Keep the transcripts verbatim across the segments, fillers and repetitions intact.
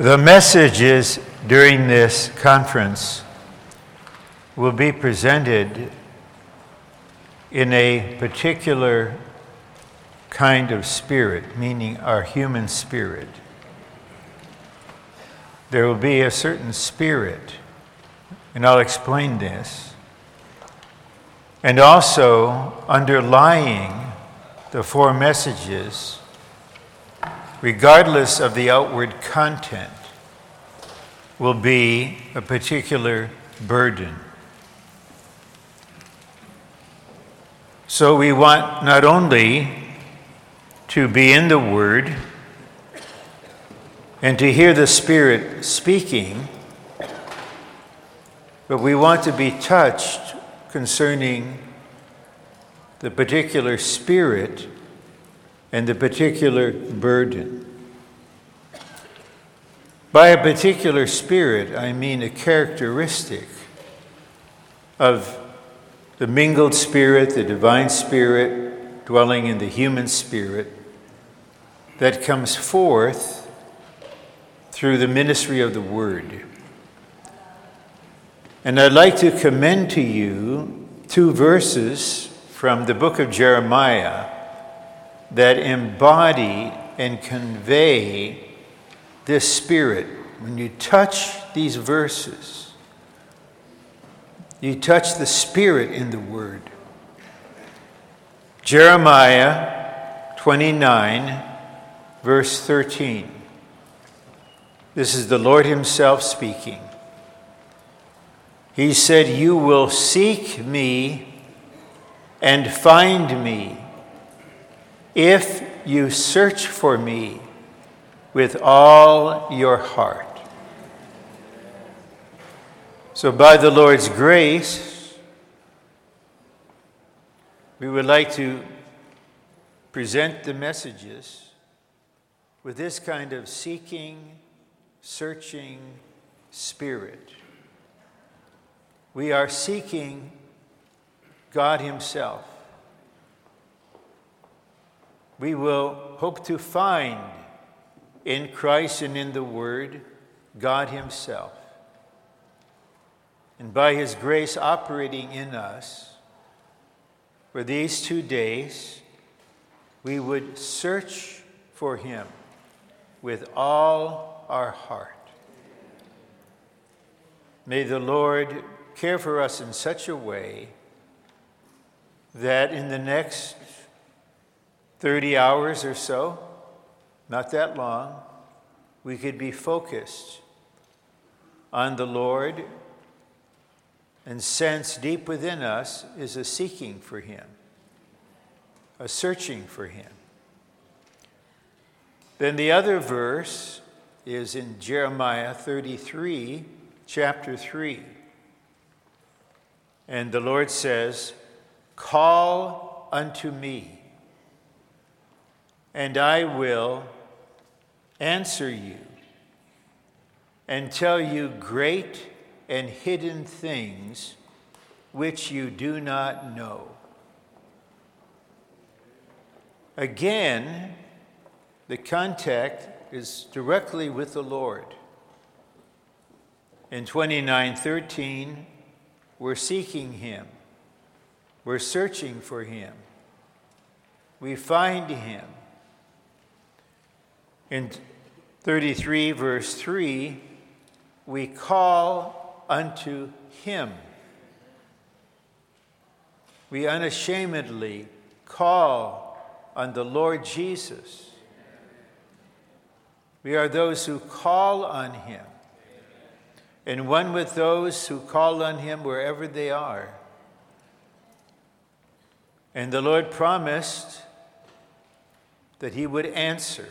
The messages during this conference will be presented in a particular kind of spirit, meaning our human spirit. There will be a certain spirit, and I'll explain this. And also, underlying the four messages, regardless of the outward content, will be a particular burden. So we want not only to be in the Word and to hear the Spirit speaking, but we want to be touched concerning the particular spirit and the particular burden. By a particular spirit, I mean a characteristic of the mingled spirit, the divine spirit, dwelling in the human spirit, that comes forth through the ministry of the Word. And I'd like to commend to you two verses from the book of Jeremiah that embody and convey this spirit. When you touch these verses, you touch the spirit in the Word. Jeremiah twenty-nine, verse thirteen. This is the Lord Himself speaking. He said, "You will seek me and find me, if you search for me with all your heart." So by the Lord's grace, we would like to present the messages with this kind of seeking, searching spirit. We are seeking God Himself. We will hope to find in Christ and in the Word God Himself. And by His grace operating in us, for these two days, we would search for Him with all our heart. May the Lord care for us in such a way that in the next thirty hours or so, not that long, we could be focused on the Lord and sense deep within us is a seeking for Him, a searching for Him. Then the other verse is in Jeremiah thirty-three, chapter three. And the Lord says, "Call unto me, and I will answer you and tell you great and hidden things which you do not know." Again, the contact is directly with the Lord. In twenty-nine thirteen, we're seeking Him. We're searching for Him. We find Him. In thirty-three, verse three, we call unto Him. We unashamedly call on the Lord Jesus. We are those who call on Him, and one with those who call on Him wherever they are. And the Lord promised that He would answer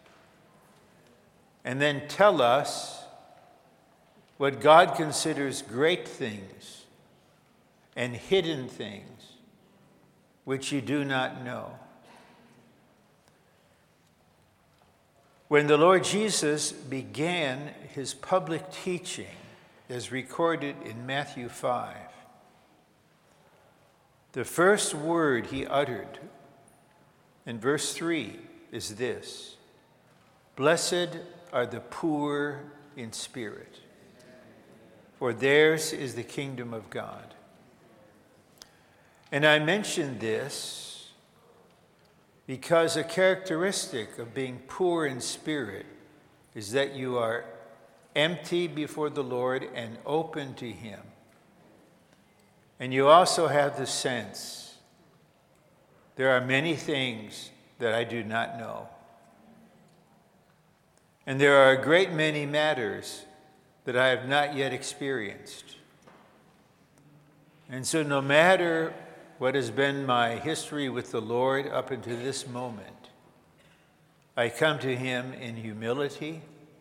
and then tell us what God considers great things and hidden things which you do not know. When the Lord Jesus began His public teaching, as recorded in Matthew five, the first word He uttered in verse three is this: "Blessed are the poor in spirit, for theirs is the kingdom of God. And I mention this because a characteristic of being poor in spirit is that you are empty before the Lord and open to Him. And you also have the sense, there are many things that I do not know. And there are a great many matters that I have not yet experienced. And so no matter what has been my history with the Lord up until this moment, I come to Him in humility,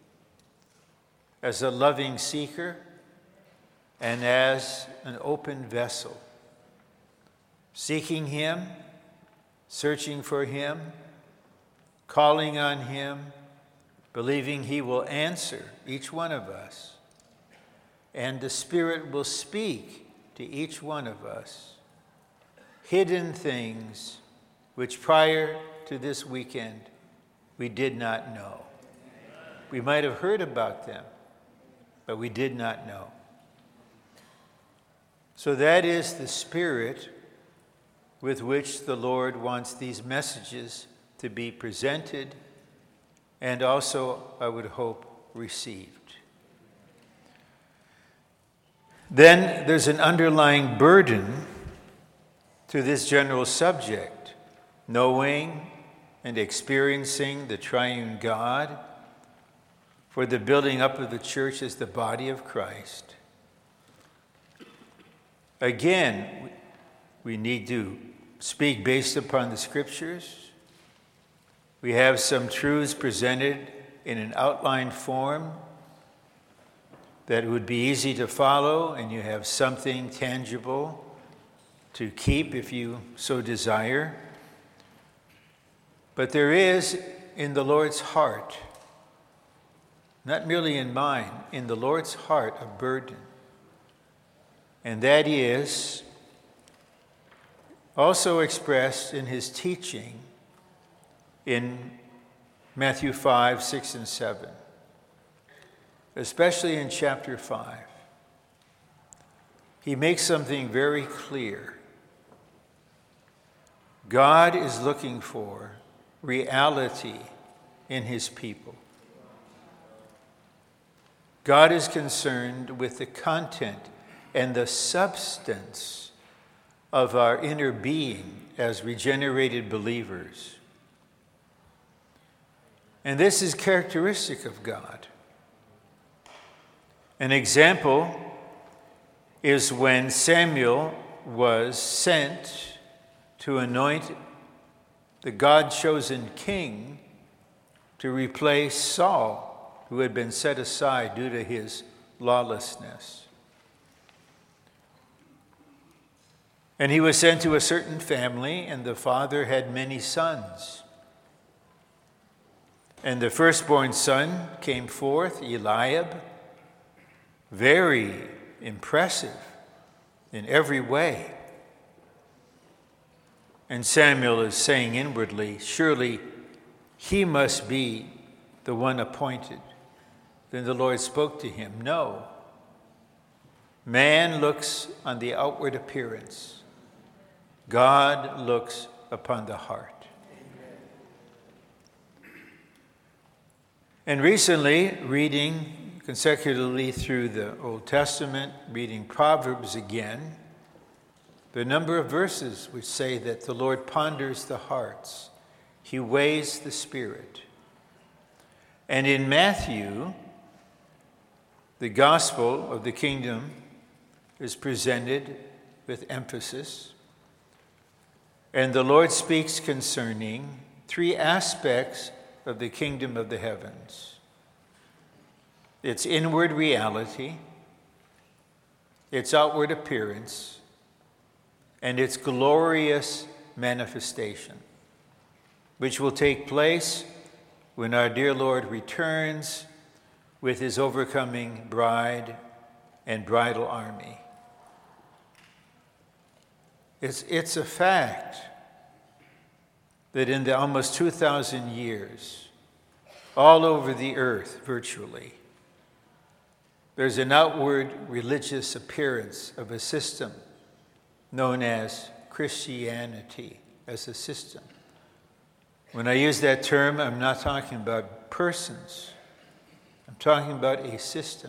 as a loving seeker, and as an open vessel, seeking Him, searching for Him, calling on Him, believing He will answer each one of us, and the Spirit will speak to each one of us hidden things which prior to this weekend we did not know. We might have heard about them, but we did not know. So that is the spirit with which the Lord wants these messages to be presented and also, I would hope, received. Then there's an underlying burden to this general subject, knowing and experiencing the triune God for the building up of the church as the body of Christ. Again, we need to speak based upon the Scriptures. We have some truths presented in an outlined form that would be easy to follow, and you have something tangible to keep if you so desire. But there is in the Lord's heart, not merely in mine, in the Lord's heart, a burden. And that is also expressed in His teaching in Matthew five, six, and seven, especially in chapter five. He makes something very clear. God is looking for reality in His people. God is concerned with the content and the substance of our inner being as regenerated believers. And this is characteristic of God. An example is when Samuel was sent to anoint the God-chosen king to replace Saul, who had been set aside due to his lawlessness. And he was sent to a certain family, and the father had many sons. And the firstborn son came forth, Eliab, very impressive in every way. And Samuel is saying inwardly, surely he must be the one appointed. Then the Lord spoke to him, no. Man looks on the outward appearance. God looks upon the heart. And recently, reading consecutively through the Old Testament, reading Proverbs again, there are a number of verses which say that the Lord ponders the hearts. He weighs the spirit. And in Matthew, the gospel of the kingdom is presented with emphasis. And the Lord speaks concerning three aspects of the kingdom of the heavens: its inward reality, its outward appearance, and its glorious manifestation, which will take place when our dear Lord returns with His overcoming bride and bridal army. It's, it's a fact that in the almost two thousand years all over the earth, virtually. There's an outward religious appearance of a system known as Christianity as a system. When I use that term, I'm not talking about persons. I'm talking about a system.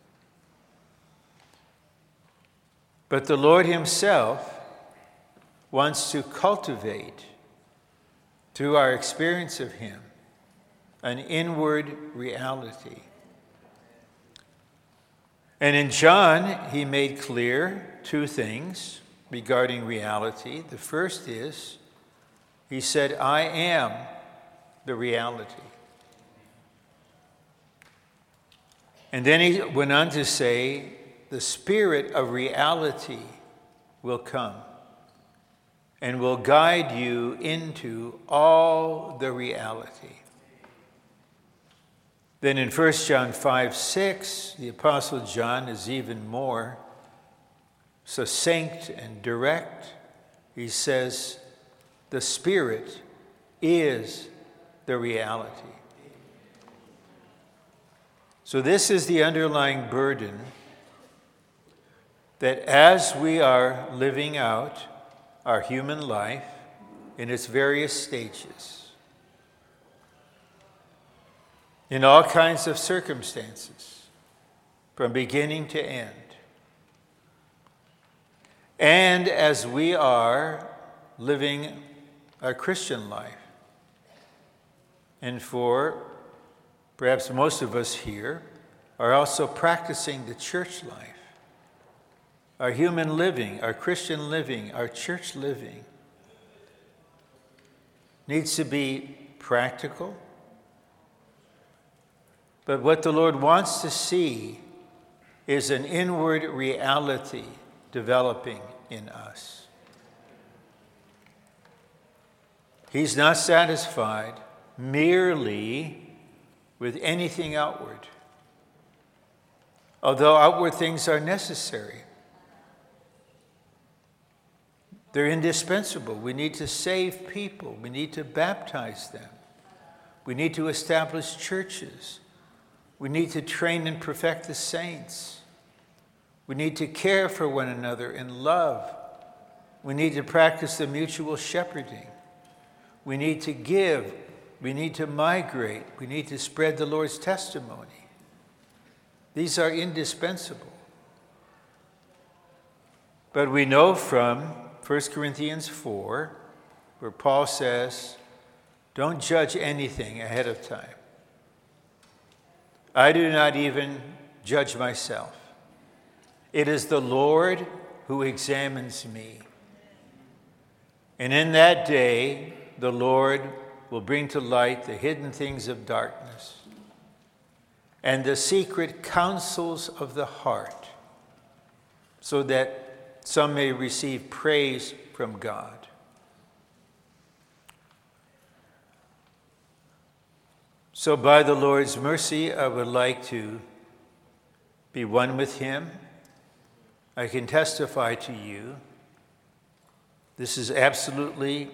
But the Lord himself wants to cultivate, through our experience of him, an inward reality. And in John, he made clear two things regarding reality. The first is, he said, I am the reality. And then he went on to say, the Spirit of reality will come and will guide you into all the reality. Then in First John five six, the Apostle John is even more succinct and direct. He says, the Spirit is the reality. So this is the underlying burden that as we are living out our human life in its various stages, in all kinds of circumstances, from beginning to end, and as we are living our Christian life, and for perhaps most of us here are also practicing the church life, our human living, our Christian living, our church living needs to be practical. But what the Lord wants to see is an inward reality developing in us. He's not satisfied merely with anything outward, although outward things are necessary. They're indispensable. We need to save people. We need to baptize them. We need to establish churches. We need to train and perfect the saints. We need to care for one another in love. We need to practice the mutual shepherding. We need to give. We need to migrate. We need to spread the Lord's testimony. These are indispensable. But we know from First Corinthians four, where Paul says, don't judge anything ahead of time. I do not even judge myself. It is the Lord who examines me. And in that day, the Lord will bring to light the hidden things of darkness and the secret counsels of the heart, so that some may receive praise from God. So by the Lord's mercy, I would like to be one with him. I can testify to you, this is absolutely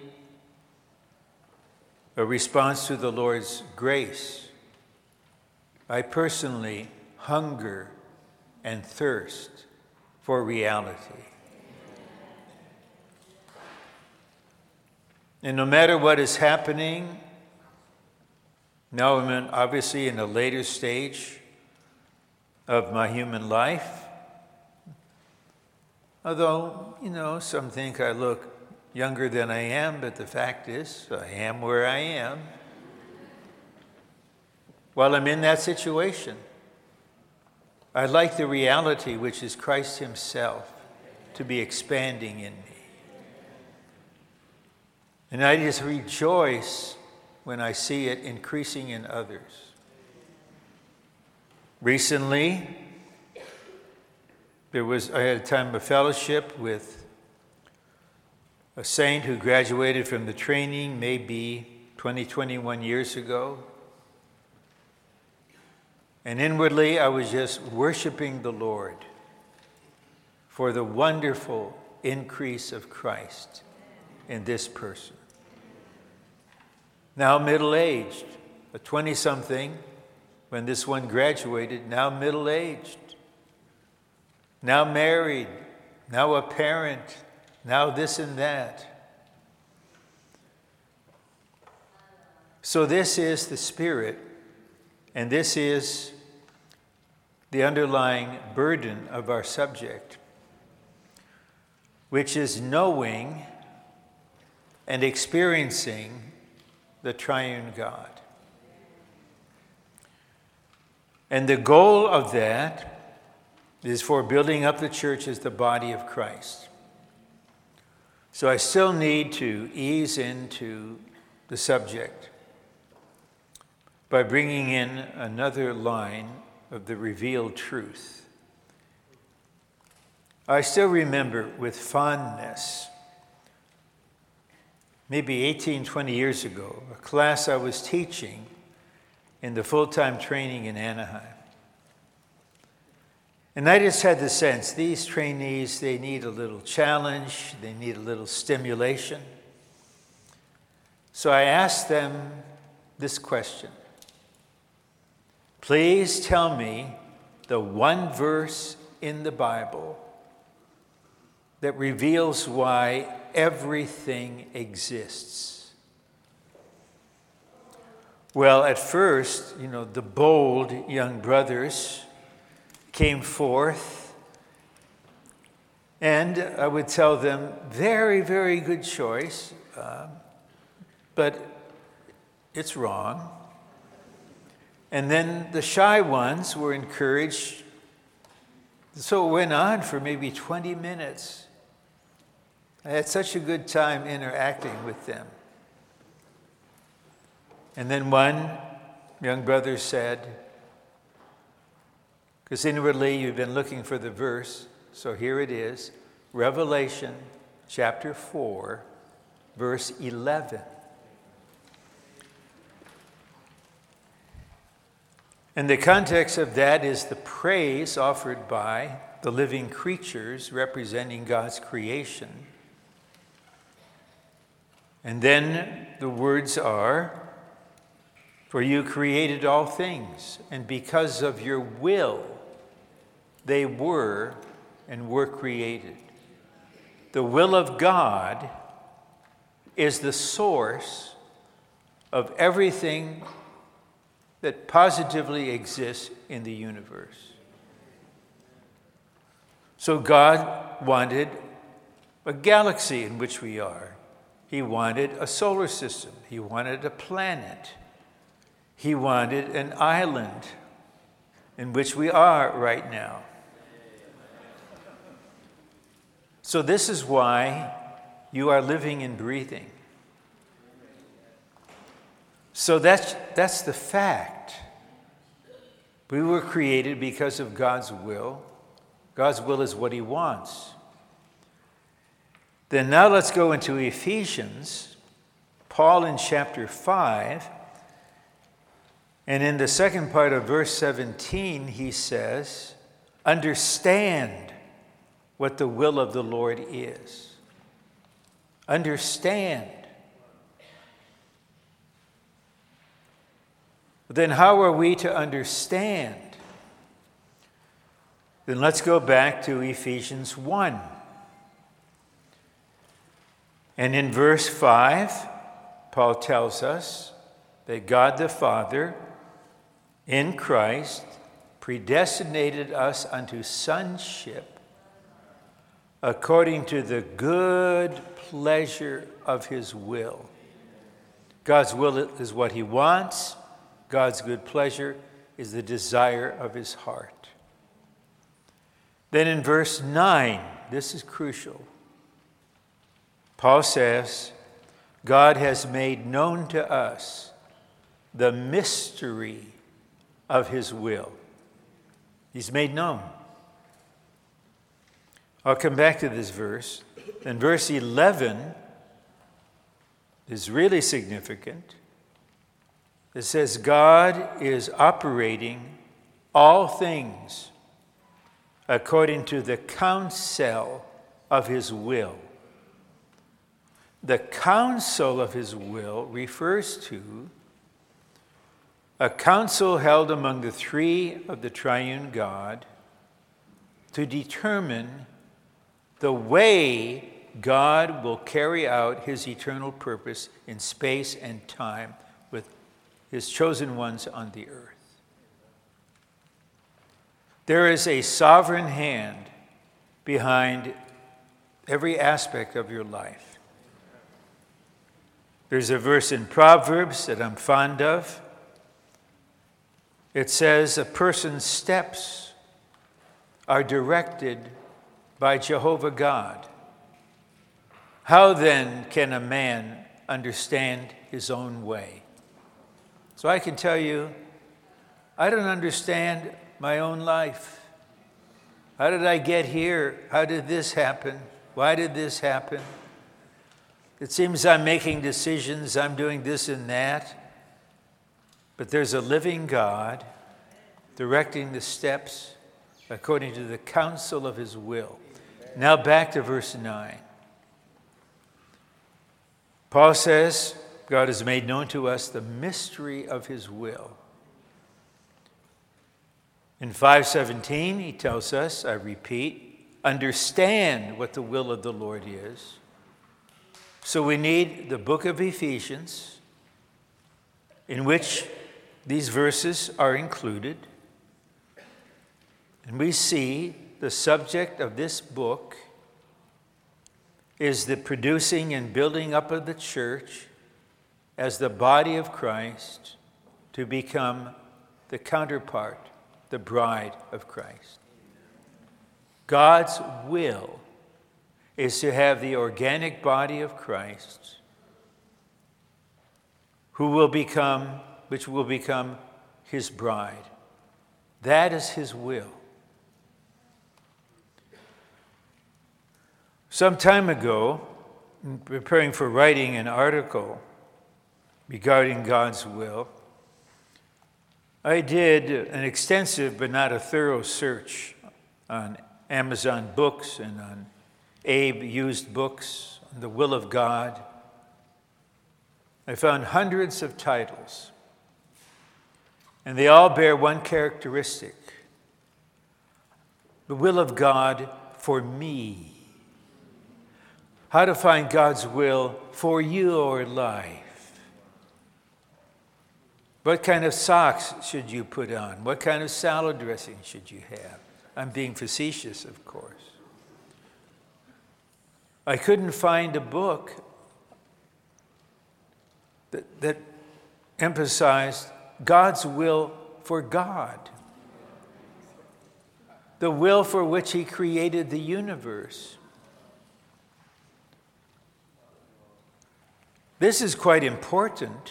a response to the Lord's grace. I personally hunger and thirst for reality. And no matter what is happening, now I'm in, obviously in a later stage of my human life. Although, you know, some think I look younger than I am, but the fact is, I am where I am. While I'm in that situation, I like the reality, which is Christ himself, to be expanding in me. And I just rejoice when I see it increasing in others. Recently, there was I had a time of fellowship with a saint who graduated from the training maybe twenty, twenty-one years ago. And inwardly, I was just worshiping the Lord for the wonderful increase of Christ in this person. Now middle-aged, a twenty-something when this one graduated, now middle-aged, now married, now a parent, now this and that. So this is the Spirit, and this is the underlying burden of our subject, which is knowing and experiencing the triune God. And the goal of that is for building up the church as the body of Christ. So I still need to ease into the subject by bringing in another line of the revealed truth. I still remember with fondness, maybe eighteen, twenty years ago, a class I was teaching in the full-time training in Anaheim. And I just had the sense, these trainees, they need a little challenge, they need a little stimulation. So I asked them this question. Please tell me the one verse in the Bible that reveals why everything exists. Well, at first, you know, the bold young brothers came forth, and I would tell them, very, very good choice, uh, but it's wrong. And then the shy ones were encouraged. So it went on for maybe twenty minutes. I had such a good time interacting with them. And then one young brother said, because inwardly you've been looking for the verse, so here it is, Revelation chapter four, verse eleven. And the context of that is the praise offered by the living creatures representing God's creation. And then the words are, for you created all things, and because of your will, they were and were created. The will of God is the source of everything that positively exists in the universe. So God wanted a galaxy in which we are. He wanted a solar system. He wanted a planet. He wanted an island in which we are right now. So this is why you are living and breathing. So that's, that's the fact. We were created because of God's will. God's will is what he wants. Then now let's go into Ephesians. Paul in chapter five. And in the second part of verse seventeen, he says, understand what the will of the Lord is. Understand. Then how are we to understand? Then let's go back to Ephesians one. And in verse five, Paul tells us that God the Father in Christ predestinated us unto sonship according to the good pleasure of his will. God's will is what he wants. God's good pleasure is the desire of his heart. Then in verse nine, this is crucial. Paul says, God has made known to us the mystery of his will. He's made known. I'll come back to this verse. And verse eleven is really significant. It says, God is operating all things according to the counsel of his will. The counsel of his will refers to a council held among the three of the triune God to determine the way God will carry out his eternal purpose in space and time with his chosen ones on the earth. There is a sovereign hand behind every aspect of your life. There's a verse in Proverbs that I'm fond of. It says, a person's steps are directed by Jehovah God. How then can a man understand his own way? So I can tell you, I don't understand my own life. How did I get here? How did this happen? Why did this happen? It seems I'm making decisions, I'm doing this and that. But there's a living God directing the steps according to the counsel of his will. Now back to verse nine. Paul says, God has made known to us the mystery of his will. In five seventeen, he tells us, I repeat, understand what the will of the Lord is. So we need the book of Ephesians, in which these verses are included. And we see the subject of this book is the producing and building up of the church as the body of Christ to become the counterpart, the bride of Christ. God's will is to have the organic body of Christ who will become, which will become his bride. That is his will. Some time ago, in preparing for writing an article regarding God's will, I did an extensive but not a thorough search on Amazon Books and on Abe used books on the will of God. I found hundreds of titles, and they all bear one characteristic: the will of God for me. How to find God's will for your life. What kind of socks should you put on? What kind of salad dressing should you have? I'm being facetious, of course. I couldn't find a book that, that emphasized God's will for God, the will for which he created the universe. This is quite important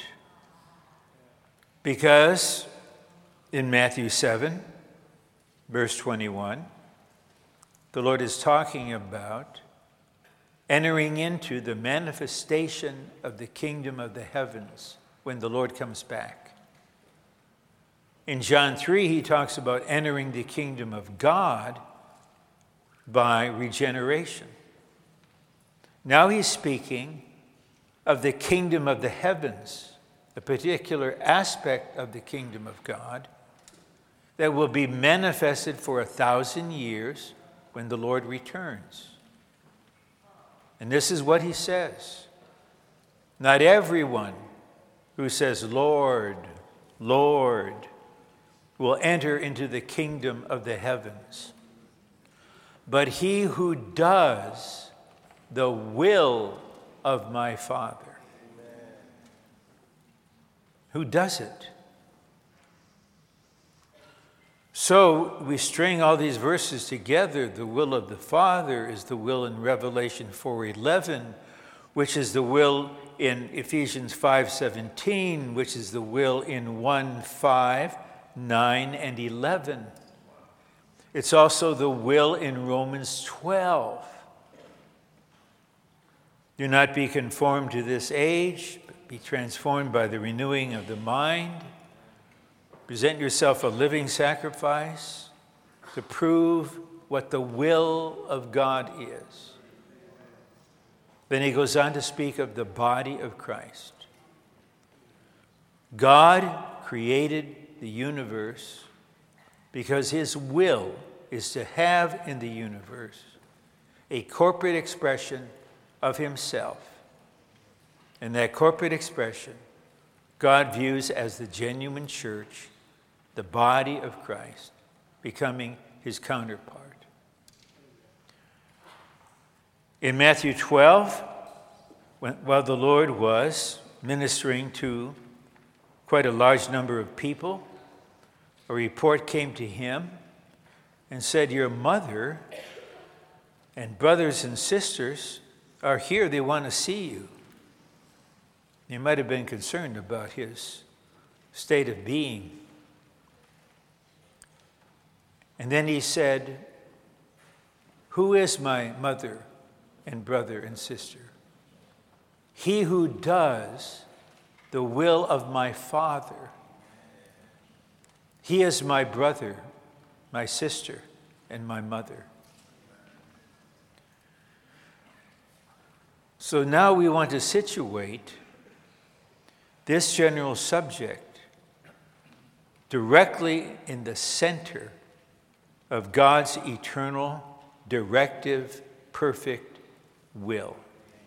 because in Matthew seven, verse twenty-one, the Lord is talking about entering into the manifestation of the kingdom of the heavens when the Lord comes back. In John three, he talks about entering the kingdom of God by regeneration. Now he's speaking of the kingdom of the heavens, a particular aspect of the kingdom of God that will be manifested for a thousand years when the Lord returns. And this is what he says: not everyone who says, Lord, Lord, will enter into the kingdom of the heavens, but he who does the will of my Father. Amen. Who does it? So we string all these verses together. The will of the Father is the will in Revelation four eleven, which is the will in Ephesians five seventeen, which is the will in one five, nine, and eleven. It's also the will in Romans twelve. Do not be conformed to this age, but be transformed by the renewing of the mind. Present yourself a living sacrifice to prove what the will of God is. Then he goes on to speak of the body of Christ. God created the universe because his will is to have in the universe a corporate expression of himself. And that corporate expression, God views as the genuine church, the body of Christ, becoming his counterpart. In Matthew twelve, when, while the Lord was ministering to quite a large number of people, a report came to him and said, "Your mother and brothers and sisters are here. They want to see you." He might have been concerned about his state of being. And then he said, "Who is my mother and brother and sister? He who does the will of my Father. He is my brother, my sister, and my mother." So now we want to situate this general subject directly in the center of God's eternal, directive, perfect will.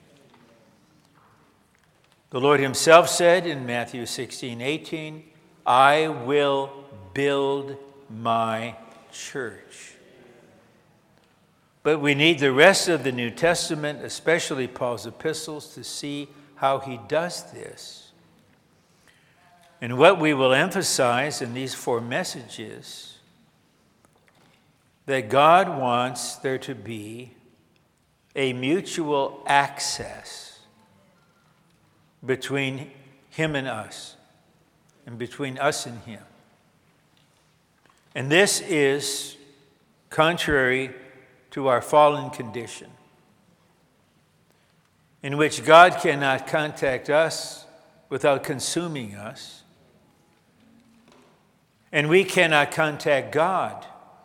The Lord himself said in Matthew sixteen eighteen, "I will build my church." But we need the rest of the New Testament, especially Paul's epistles, to see how he does this. And what we will emphasize in these four messages, that God wants there to be a mutual access between him and us, and between us and him. And this is contrary to our fallen condition, in which God cannot contact us without consuming us, and we cannot contact God.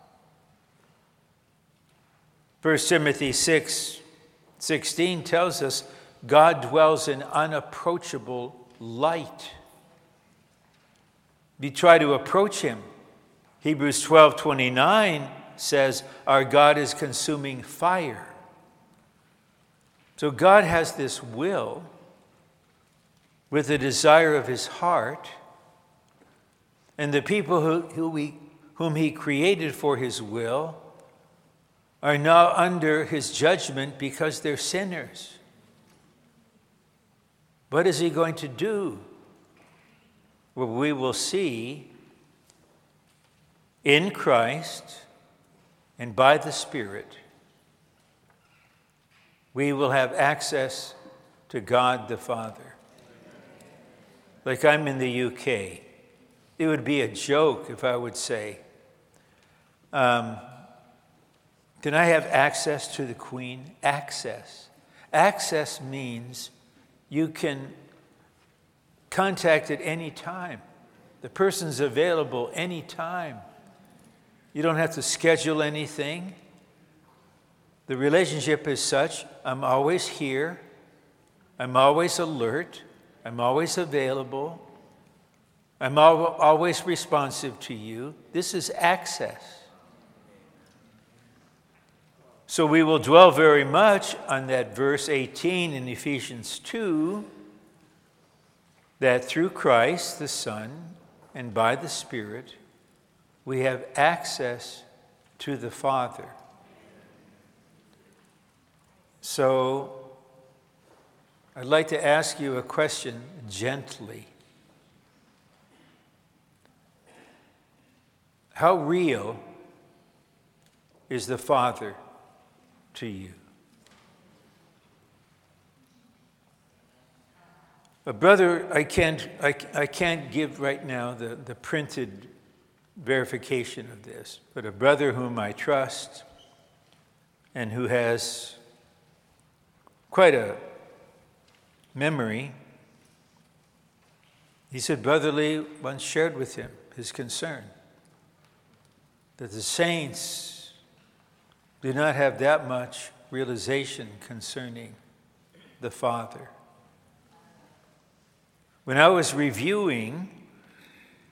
First Timothy six sixteen tells us God dwells in unapproachable light. We try to approach him. Hebrews twelve twenty-nine says our God is consuming fire. So God has this will with the desire of his heart, and the people who, who we, whom he created for his will are now under his judgment because they're sinners. What is he going to do? Well, we will see in Christ and by the Spirit, we will have access to God the Father. Like I'm in the U K. It would be a joke if I would say, um, can I have access to the Queen? Access. Access means you can contact at any time. The person's available any time. You don't have to schedule anything. The relationship is such, I'm always here. I'm always alert. I'm always available. I'm al- always responsive to you. This is access. So we will dwell very much on that verse eighteen in Ephesians two, that through Christ the Son and by the Spirit, we have access to the Father. So I'd like to ask you a question gently. How real is the Father to you? But brother, I can't, I, I can't give right now the, the printed verification of this, but a brother whom I trust and who has quite a memory, he said Brother Lee once shared with him his concern that the saints do not have that much realization concerning the Father. When I was reviewing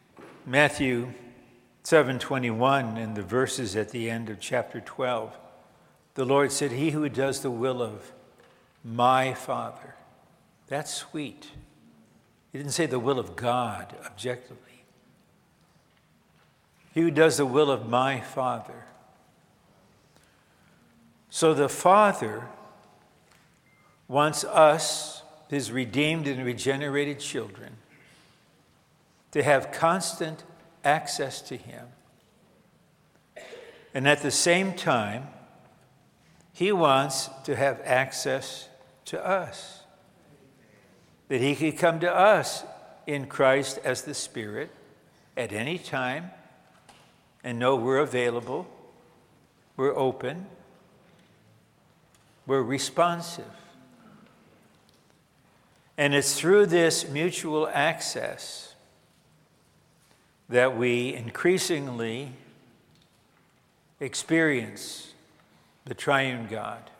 Matthew seven twenty-one and the verses at the end of chapter twelve, the Lord said, "He who does the will of my Father." That's sweet. He didn't say the will of God objectively. He who does the will of my Father. So the Father wants us, his redeemed and regenerated children, to have constant access to him. And at the same time, he wants to have access to us. That he could come to us in Christ as the Spirit at any time and know we're available, we're open, we're responsive. And it's through this mutual access that we increasingly experience the triune God.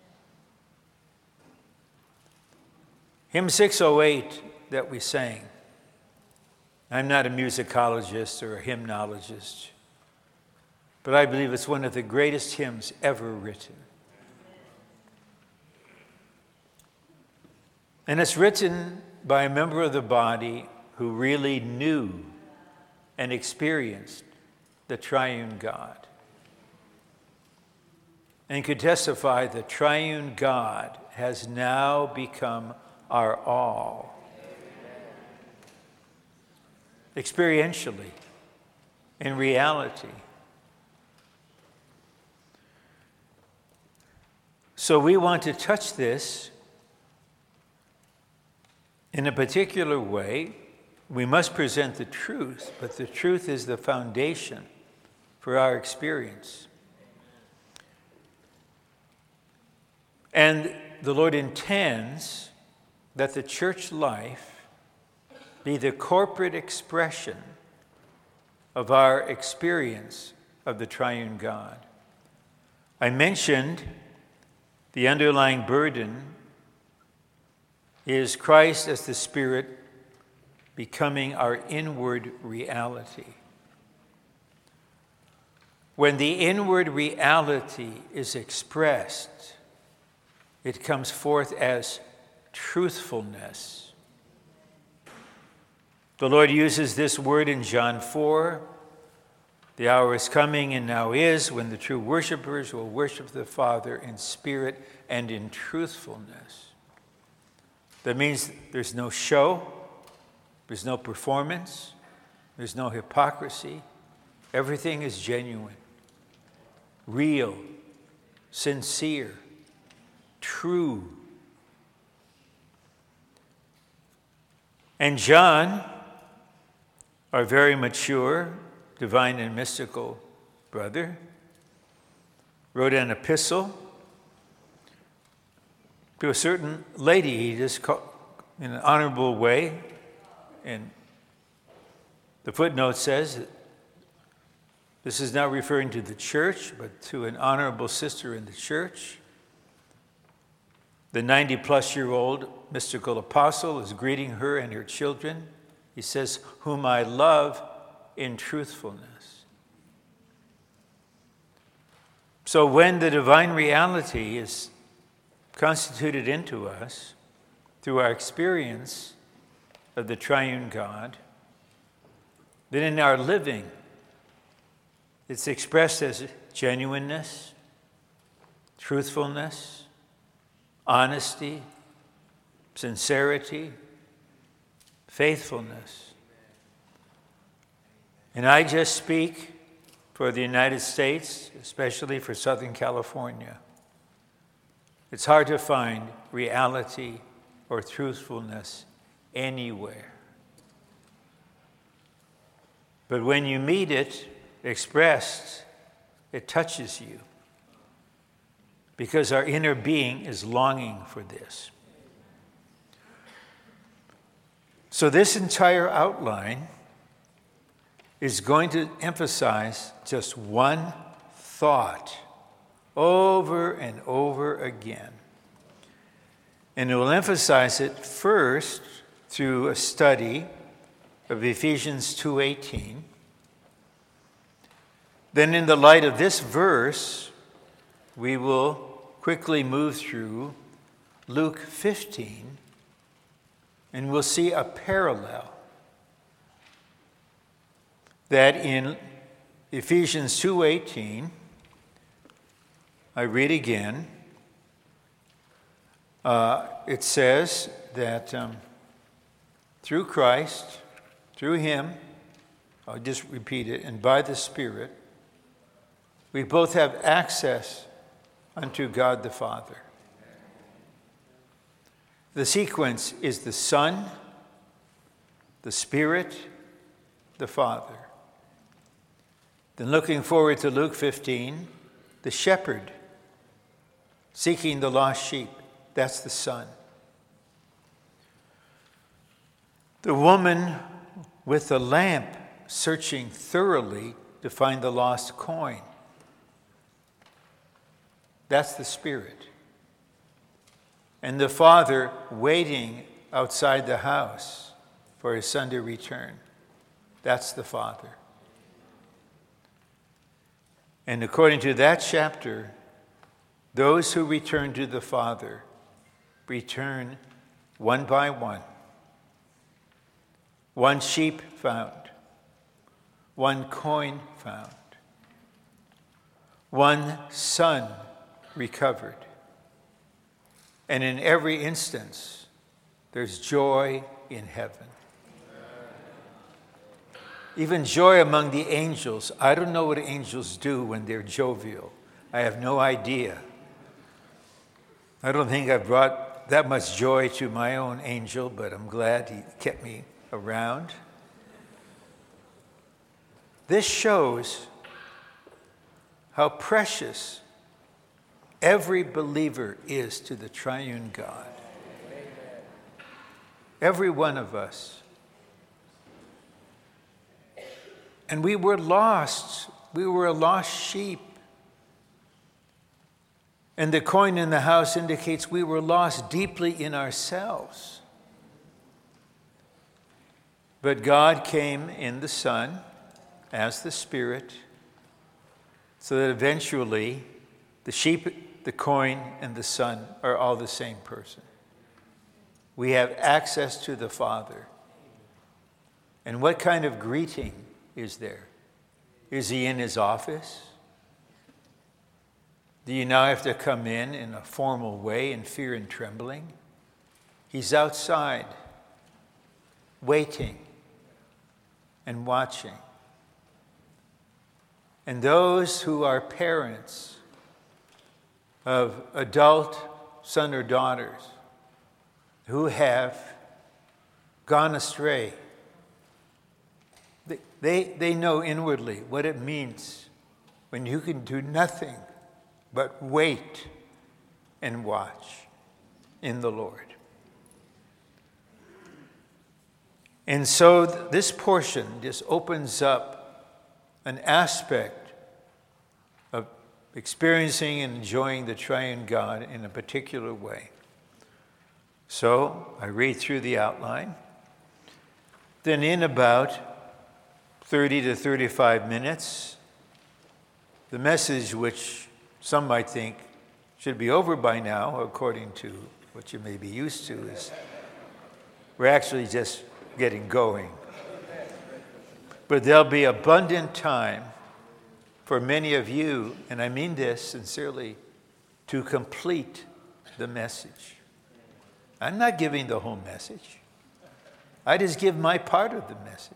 Hymn six oh eight that we sang. I'm not a musicologist or a hymnologist, but I believe it's one of the greatest hymns ever written. And it's written by a member of the body who really knew and experienced the triune God and could testify the triune God has now become our all. Experientially, in reality. So we want to touch this in a particular way. We must present the truth, but the truth is the foundation for our experience. And the Lord intends that the church life be the corporate expression of our experience of the triune God. I mentioned the underlying burden is Christ as the Spirit becoming our inward reality. When the inward reality is expressed, it comes forth as truthfulness. The Lord uses this word in John four. The hour is coming and now is when the true worshipers will worship the Father in spirit and in truthfulness. That means there's no show, there's no performance, there's no hypocrisy. Everything is genuine, real, sincere, true. And John, our very mature, divine and mystical brother, wrote an epistle to a certain lady he just called in an honorable way. And the footnote says that this is not referring to the church, but to an honorable sister in the church. The ninety-plus-year-old mystical apostle is greeting her and her children. He says, "Whom I love in truthfulness." So when the divine reality is constituted into us through our experience of the triune God, then in our living, it's expressed as genuineness, truthfulness, honesty, sincerity, faithfulness. And I just speak for the United States, especially for Southern California. It's hard to find reality or truthfulness anywhere. But when you meet it expressed, it touches you because our inner being is longing for this. So this entire outline is going to emphasize just one thought over and over again. And it will emphasize it first through a study of Ephesians two eighteen. Then in the light of this verse, we will quickly move through Luke fifteen, and we'll see a parallel that in Ephesians two eighteen, I read again, uh, it says that um, through Christ, through him, I'll just repeat it, and by the Spirit, we both have access unto God the Father. The sequence is the Son, the Spirit, the Father. Then looking forward to Luke fifteen, the shepherd seeking the lost sheep, that's the Son. The woman with the lamp searching thoroughly to find the lost coin, that's the Spirit. And the Father waiting outside the house for his Son to return, that's the Father. And according to that chapter, those who return to the Father return one by one. One sheep found, one coin found, one son recovered. And in every instance, there's joy in heaven. Even joy among the angels. I don't know what angels do when they're jovial. I have no idea. I don't think I've brought that much joy to my own angel, but I'm glad he kept me around. This shows how precious every believer is to the triune God. Every one of us. And we were lost. We were a lost sheep. And the coin in the house indicates we were lost deeply in ourselves. But God came in the Son as the Spirit, so that eventually the sheep, the coin, and the Son are all the same person. We have access to the Father. And what kind of greeting is there? Is he in his office? Do you now have to come in in a formal way in fear and trembling? He's outside, waiting and watching. And those who are parents of adult son or daughters who have gone astray, they, they, they know inwardly what it means when you can do nothing but wait and watch in the Lord. And so th- this portion just opens up an aspect of experiencing and enjoying the triune God in a particular way. So I read through the outline. Then in about thirty to thirty-five minutes, the message, which some might think should be over by now, according to what you may be used to, is we're actually just getting going. But there'll be abundant time for many of you, and I mean this sincerely, to complete the message. I'm not giving the whole message. I just give my part of the message.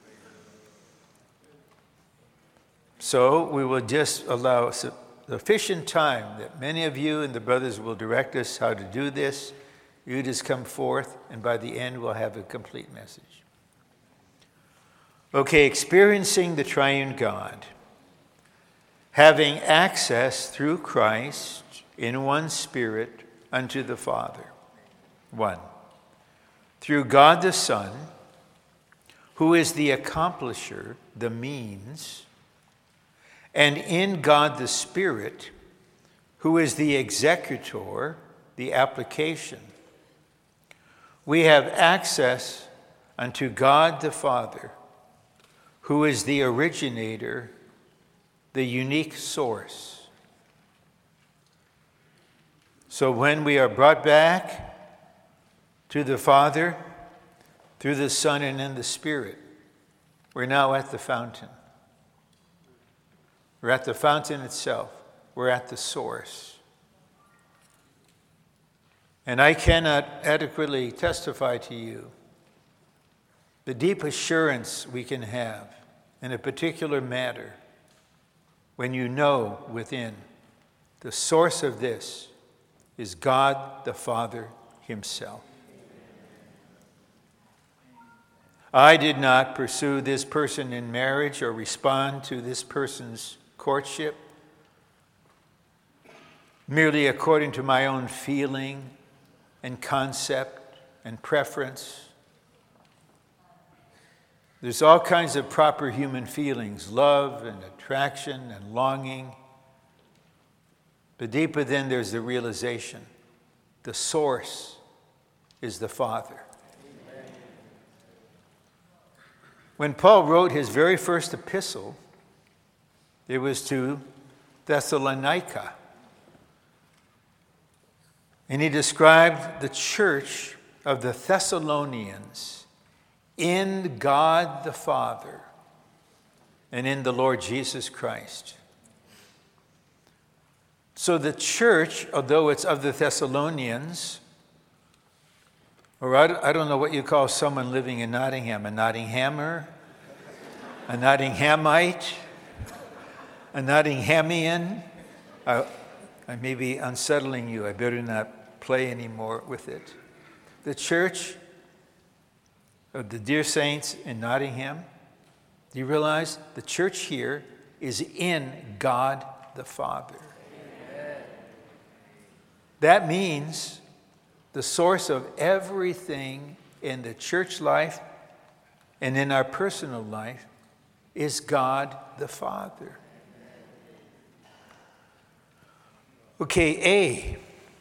So we will just allow sufficient time that many of you and the brothers will direct us how to do this. You just come forth, and by the end we'll have a complete message. Okay, experiencing the triune God, having access through Christ in one Spirit unto the Father. One, through God the Son, who is the accomplisher, the means, and in God the Spirit, who is the executor, the application. We have access unto God the Father, who is the originator, the unique source. So when we are brought back to the Father through the Son and in the Spirit, we're now at the fountain. We're at the fountain itself. We're at the source. And I cannot adequately testify to you the deep assurance we can have in a particular matter when you know within the source of this is God the Father himself. I did not pursue this person in marriage or respond to this person's courtship merely according to my own feeling and concept and preference. There's all kinds of proper human feelings, love and attraction and longing. But deep within there's the realization, the source is the Father. Amen. When Paul wrote his very first epistle, it was to Thessalonica. And he described the church of the Thessalonians in God the Father and in the Lord Jesus Christ. So the church, although it's of the Thessalonians, or I don't know what you call someone living in Nottingham, a Nottinghammer, a Nottinghamite, a Nottinghamian. I, I may be unsettling you. I better not play anymore with it. The church of the dear saints in Nottingham, do you realize the church here is in God the Father? Amen. That means the source of everything in the church life and in our personal life is God the Father. Okay, A.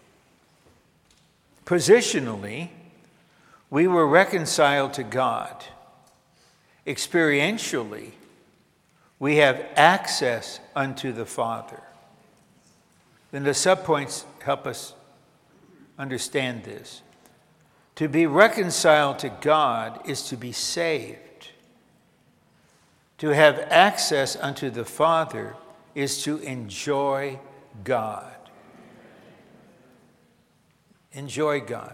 Positionally, we were reconciled to God. Experientially, we have access unto the Father. Then the subpoints help us understand this. To be reconciled to God is to be saved. To have access unto the Father is to enjoy God. Enjoy God.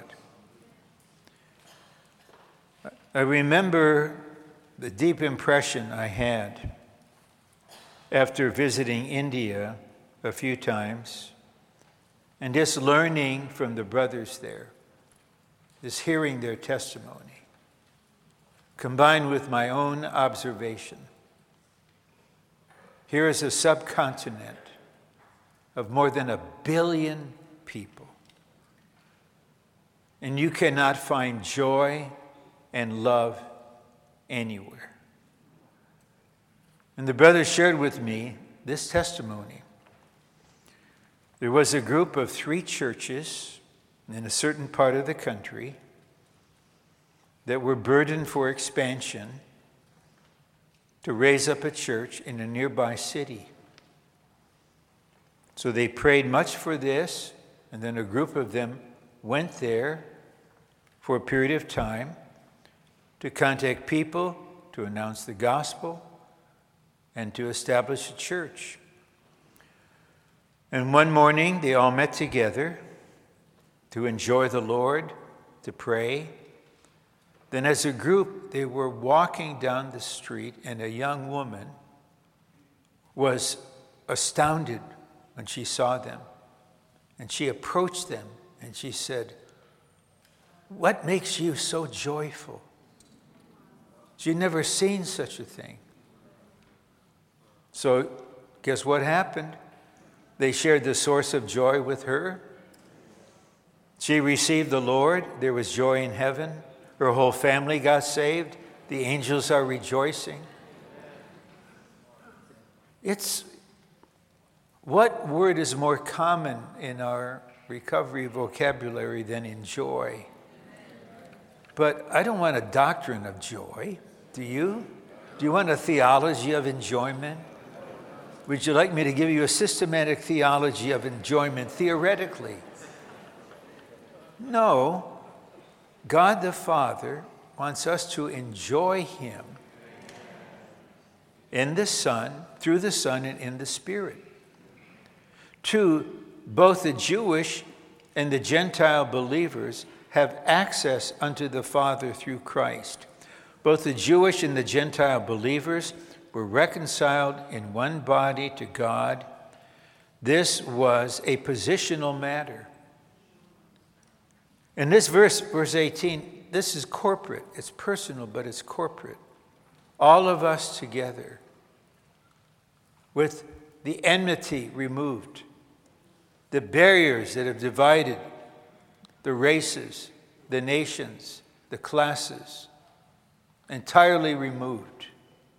I remember the deep impression I had after visiting India a few times and just learning from the brothers there, just hearing their testimony, combined with my own observation. Here is a subcontinent of more than a billion people, and you cannot find joy and love anywhere. And the brothers shared with me this testimony. There was a group of three churches in a certain part of the country that were burdened for expansion to raise up a church in a nearby city. So they prayed much for this, and then a group of them went there for a period of time to contact people, to announce the gospel, and to establish a church. And one morning, they all met together to enjoy the Lord, to pray. Then as a group, they were walking down the street, and a young woman was astounded when she saw them. And she approached them, and she said, "What makes you so joyful?" She'd never seen such a thing. So guess what happened? They shared the source of joy with her. She received the Lord. There was joy in heaven. Her whole family got saved. The angels are rejoicing. It's, what word is more common in our recovery vocabulary than enjoy? But I don't want a doctrine of joy. Do you? Do you want a theology of enjoyment? Would you like me to give you a systematic theology of enjoyment theoretically? No. God the Father wants us to enjoy him in the Son, through the Son, and in the Spirit. Two, both the Jewish and the Gentile believers have access unto the Father through Christ. Both the Jewish and the Gentile believers were reconciled in one body to God. This was a positional matter. In this verse, verse eighteen, this is corporate. It's personal, but it's corporate. All of us together, with the enmity removed, the barriers that have divided the races, the nations, the classes, entirely removed.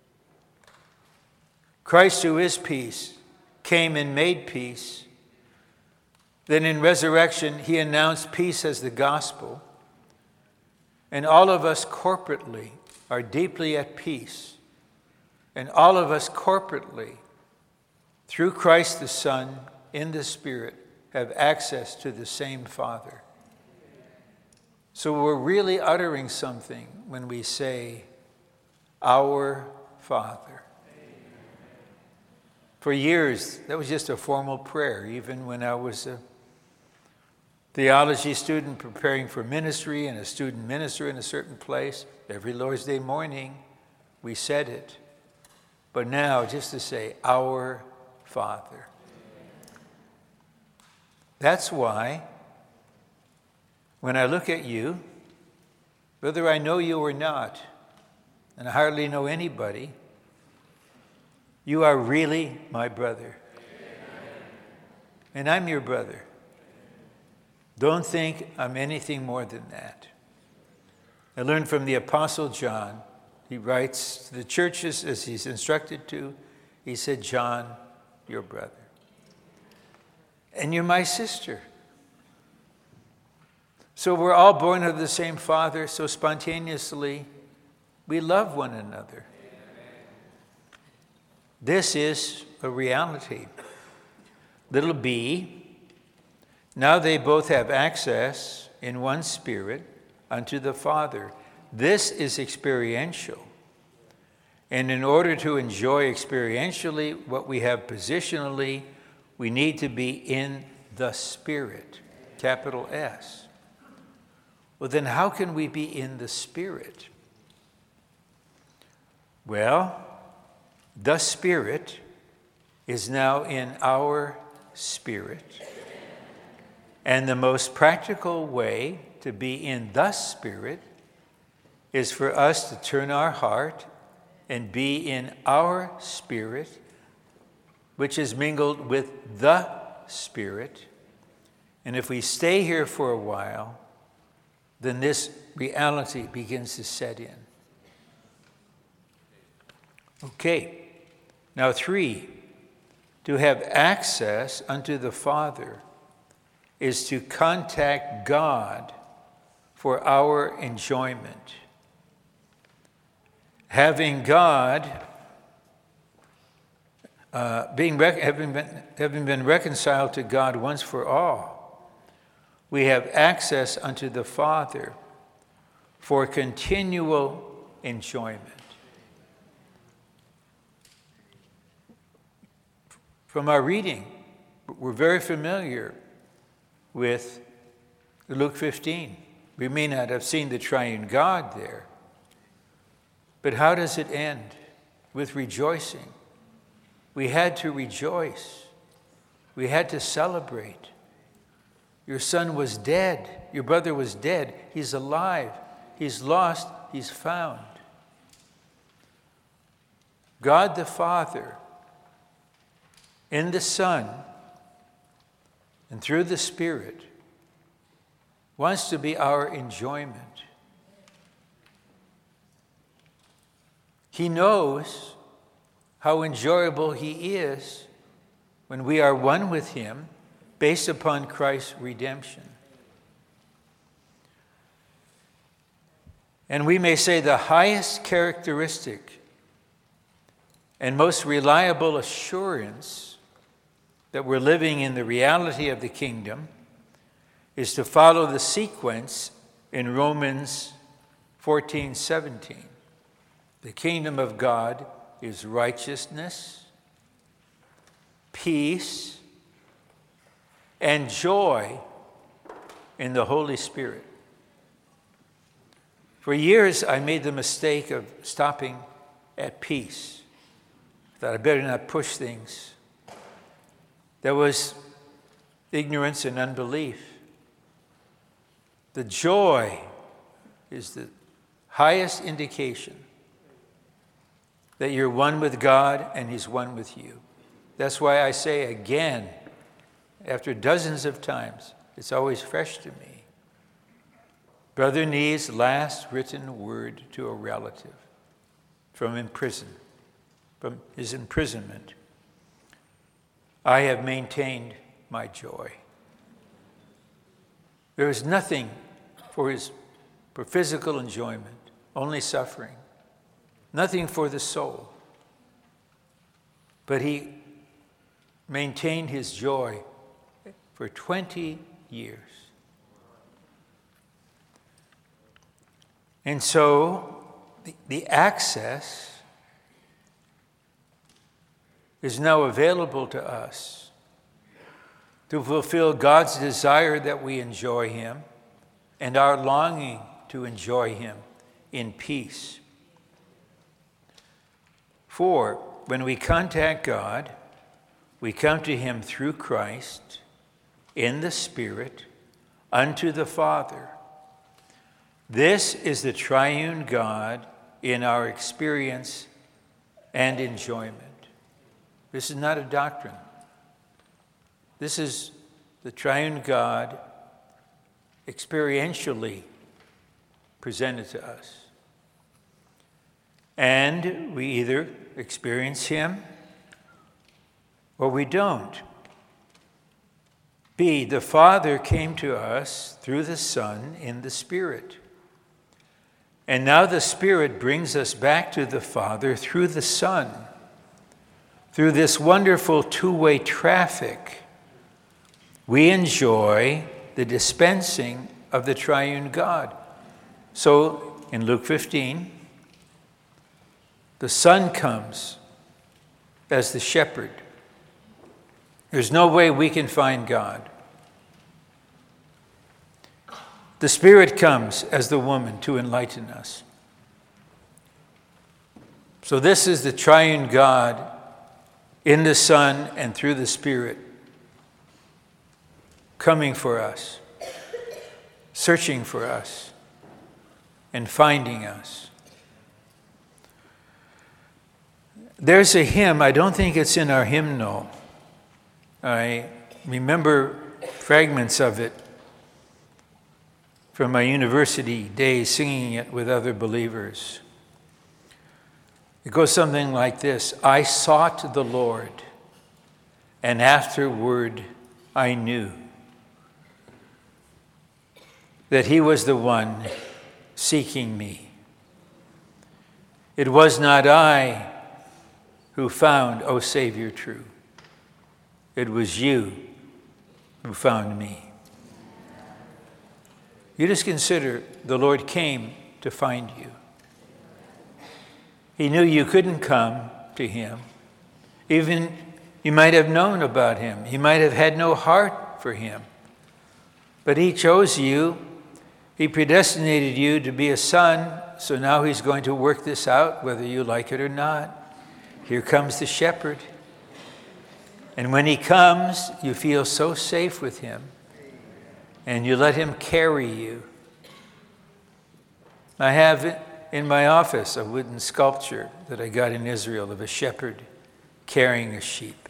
Christ, who is peace, came and made peace. Then in resurrection, he announced peace as the gospel. And all of us corporately are deeply at peace. And all of us corporately, through Christ the Son, in the Spirit, have access to the same Father. So we're really uttering something when we say, our Father. For years, that was just a formal prayer, even when I was a theology student preparing for ministry and a student minister in a certain place. Every Lord's Day morning, we said it. But now, just to say, our Father. That's why, when I look at you, whether I know you or not, and I hardly know anybody, you are really my brother. And I'm your brother. Don't think I'm anything more than that. I learned from the Apostle John. He writes to the churches as he's instructed to. He said, John, your brother. And you're my sister. So we're all born of the same Father, so spontaneously we love one another. This is a reality. Little b, now they both have access in one Spirit unto the Father. This is experiential. And in order to enjoy experientially what we have positionally, we need to be in the Spirit, capital S. Well, then how can we be in the Spirit? Well, the Spirit is now in our spirit. And the most practical way to be in the Spirit is for us to turn our heart and be in our spirit, which is mingled with the Spirit. And if we stay here for a while, then this reality begins to set in. Okay. Now, three, to have access unto the Father is to contact God for our enjoyment. Having God, uh, being rec- having, been, having been reconciled to God once for all, we have access unto the Father for continual enjoyment. From our reading, we're very familiar with Luke fifteen. We may not have seen the triune God there, but how does it end? With rejoicing. We had to rejoice. We had to celebrate. Your son was dead. Your brother was dead. He's alive. He's lost. He's found. God the Father, in the Son, and through the Spirit, wants to be our enjoyment. He knows how enjoyable he is when we are one with him based upon Christ's redemption. And we may say the highest characteristic and most reliable assurance that we're living in the reality of the kingdom is to follow the sequence in Romans fourteen seventeen. The kingdom of God is righteousness, peace, and joy in the Holy Spirit. For years, I made the mistake of stopping at peace. I thought I better not push things. There was ignorance and unbelief. The joy is the highest indication that you're one with God and He's one with you. That's why I say again, after dozens of times, it's always fresh to me. Brother Nee's last written word to a relative from imprison, from his imprisonment. I have maintained my joy. There is nothing for his for physical enjoyment, only suffering. Nothing for the soul. But he maintained his joy for twenty years. And so the, the access is now available to us to fulfill God's desire that we enjoy Him and our longing to enjoy Him in peace. For when we contact God, we come to Him through Christ in the Spirit unto the Father. This is the triune God in our experience and enjoyment. This is not a doctrine. This is the triune God experientially presented to us. And we either experience Him or we don't. B, the Father came to us through the Son in the Spirit. And now the Spirit brings us back to the Father through the Son. Through this wonderful two-way traffic, we enjoy the dispensing of the triune God. So in Luke fifteen, the Son comes as the shepherd. There's no way we can find God. The Spirit comes as the woman to enlighten us. So this is the triune God in the Son and through the Spirit coming for us, searching for us, and finding us. There's a hymn, I don't think it's in our hymnal. I remember fragments of it from my university days, singing it with other believers. It goes something like this: I sought the Lord, and afterward I knew that He was the one seeking me. It was not I who found, O Savior, true. It was you who found me. You just consider the Lord came to find you. He knew you couldn't come to Him. Even you might have known about Him. You might have had no heart for Him. But He chose you. He predestinated you to be a son. So now He's going to work this out, whether you like it or not. Here comes the shepherd. And when He comes, you feel so safe with Him. And you let Him carry you. I have in my office a wooden sculpture that I got in Israel of a shepherd carrying a sheep.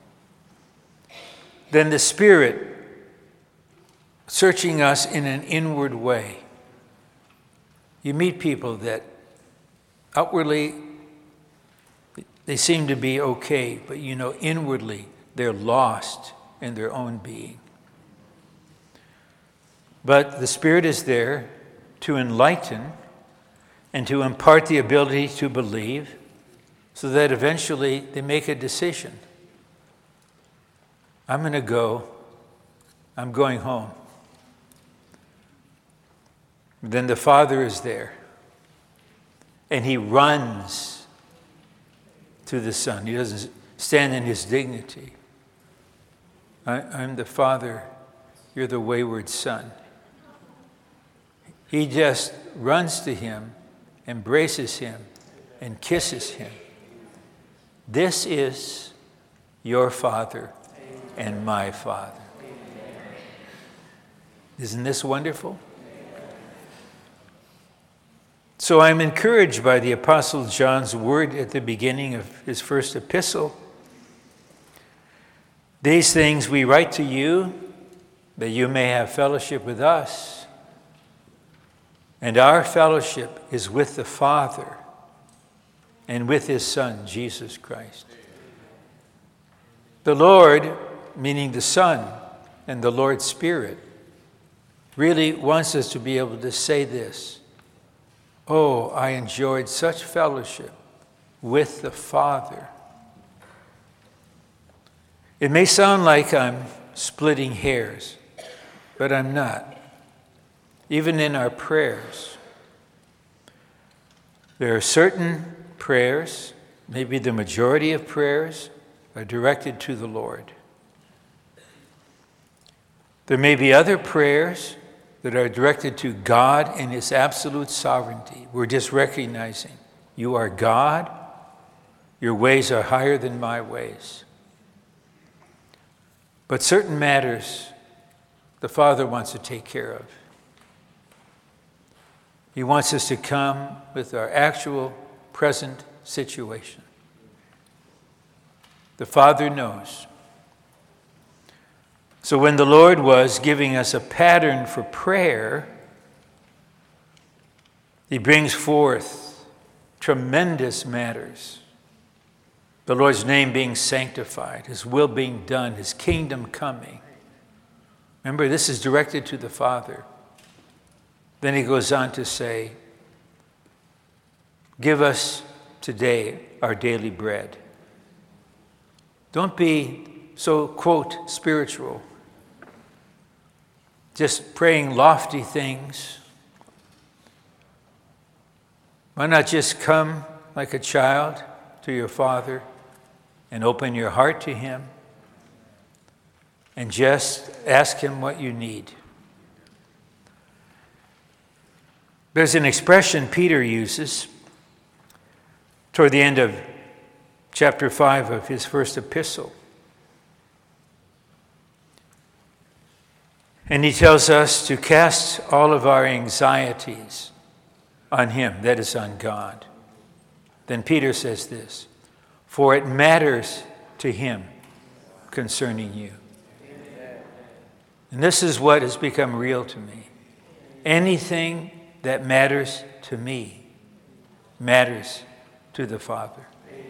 Then the Spirit searching us in an inward way. You meet people that outwardly they seem to be okay, but you know inwardly they're lost in their own being. But the Spirit is there to enlighten and to impart the ability to believe so that eventually they make a decision. I'm going to go. I'm going home. Then the Father is there, and he runs to the Son. He doesn't stand in his dignity. I, I'm the Father, you're the wayward son. He just runs to him, embraces him, and kisses him. This is your Father and my Father. Isn't this wonderful? So I'm encouraged by the Apostle John's word at the beginning of his first epistle. These things we write to you, that you may have fellowship with us. And our fellowship is with the Father and with his Son, Jesus Christ. The Lord, meaning the Son and the Lord's Spirit, really wants us to be able to say this: oh, I enjoyed such fellowship with the Father. It may sound like I'm splitting hairs, but I'm not. Even in our prayers, there are certain prayers, maybe the majority of prayers, are directed to the Lord. There may be other prayers that are directed to God and his absolute sovereignty. We're just recognizing, you are God, your ways are higher than my ways. But certain matters the Father wants to take care of. He wants us to come with our actual present situation. The Father knows. So when the Lord was giving us a pattern for prayer, he brings forth tremendous matters. The Lord's name being sanctified, his will being done, his kingdom coming. Remember, this is directed to the Father. Then he goes on to say, give us today our daily bread. Don't be so, quote, spiritual, just praying lofty things. Why not just come like a child to your Father and open your heart to him and just ask him what you need? There's an expression Peter uses toward the end of chapter five of his first epistle. And he tells us to cast all of our anxieties on him, that is, on God. Then Peter says this, for it matters to him concerning you. And this is what has become real to me. Anything that matters to me matters to the Father.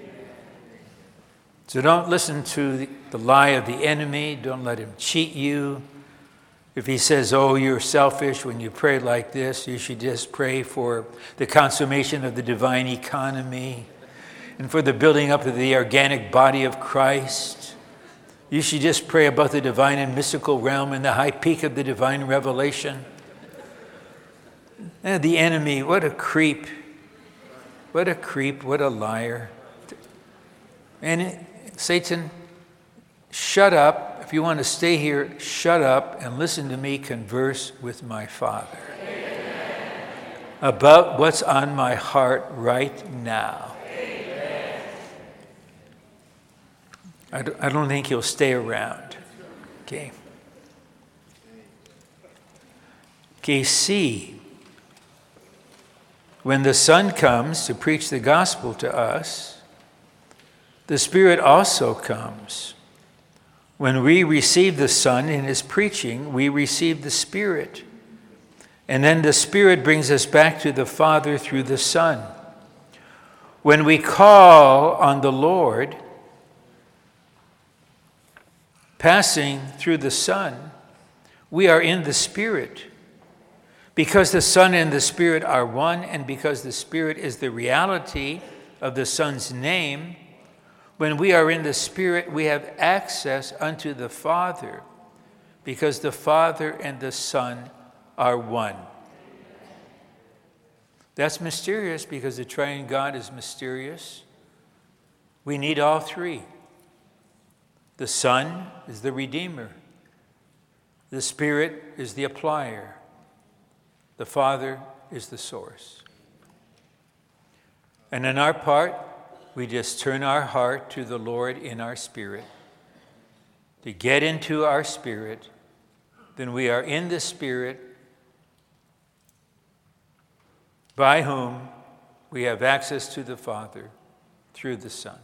So don't listen to the lie of the enemy. Don't let him cheat you. If he says, oh, you're selfish when you pray like this, you should just pray for the consummation of the divine economy and for the building up of the organic body of Christ. You should just pray about the divine and mystical realm and the high peak of the divine revelation. And the enemy, what a creep. What a creep, what a liar. And it, Satan, shut up. If you want to stay here, shut up and listen to me converse with my Father. Amen. About what's on my heart right now. Amen. I don't, I don't think he'll stay around. Okay. Okay, C. When the Son comes to preach the gospel to us, the Spirit also comes. When we receive the Son in his preaching, we receive the Spirit. And then the Spirit brings us back to the Father through the Son. When we call on the Lord, passing through the Son, we are in the Spirit. Because the Son and the Spirit are one, and because the Spirit is the reality of the Son's name, when we are in the Spirit, we have access unto the Father, because the Father and the Son are one. That's mysterious because the triune God is mysterious. We need all three. The Son is the Redeemer. The Spirit is the applier. The Father is the source. And in our part, we just turn our heart to the Lord in our spirit. To get into our spirit, then we are in the Spirit, by whom we have access to the Father through the Son.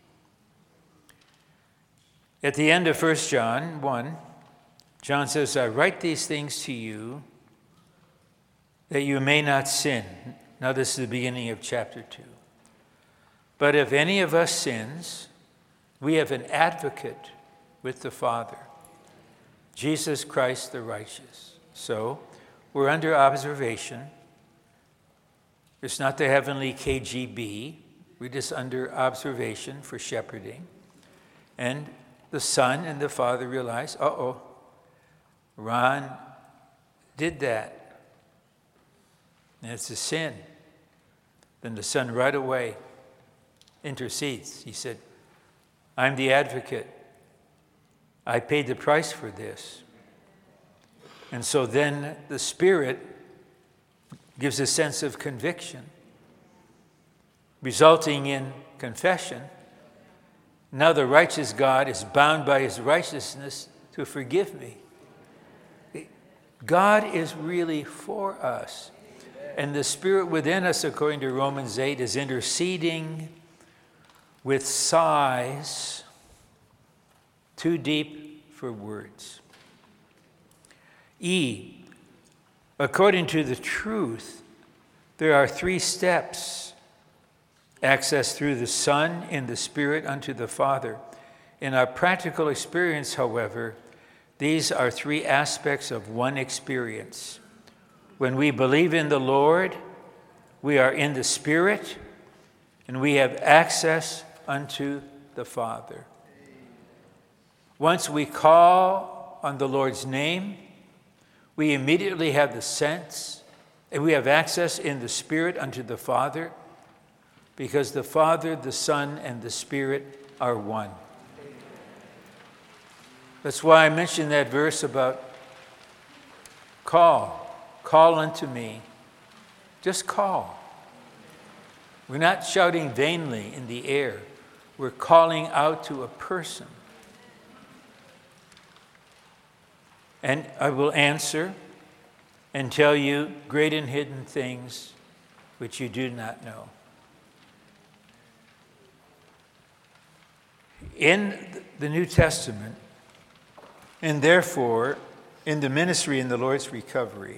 At the end of First John one, John says, I write these things to you that you may not sin. Now this is the beginning of chapter two. But if any of us sins, we have an advocate with the Father, Jesus Christ the righteous. So we're under observation. It's not the heavenly K G B. We're just under observation for shepherding. And the Son and the Father realize, uh-oh, Ron did that. And it's a sin. Then the Son right away intercedes. He said, I'm the advocate. I paid the price for this. And so then the Spirit gives a sense of conviction, resulting in confession. Now the righteous God is bound by his righteousness to forgive me. God is really for us. And the Spirit within us, according to Romans eight, is interceding with sighs too deep for words. E, according to the truth, there are three steps: access through the Son in the Spirit unto the Father. In our practical experience, however, these are three aspects of one experience. When we believe in the Lord, we are in the Spirit, and we have access unto the Father. Once we call on the Lord's name, we immediately have the sense, and we have access in the Spirit unto the Father, because the Father, the Son, and the Spirit are one. That's why I mentioned that verse about call. Call unto me. Just call. We're not shouting vainly in the air. We're calling out to a person. And I will answer and tell you great and hidden things which you do not know. In the New Testament, and therefore in the ministry in the Lord's recovery,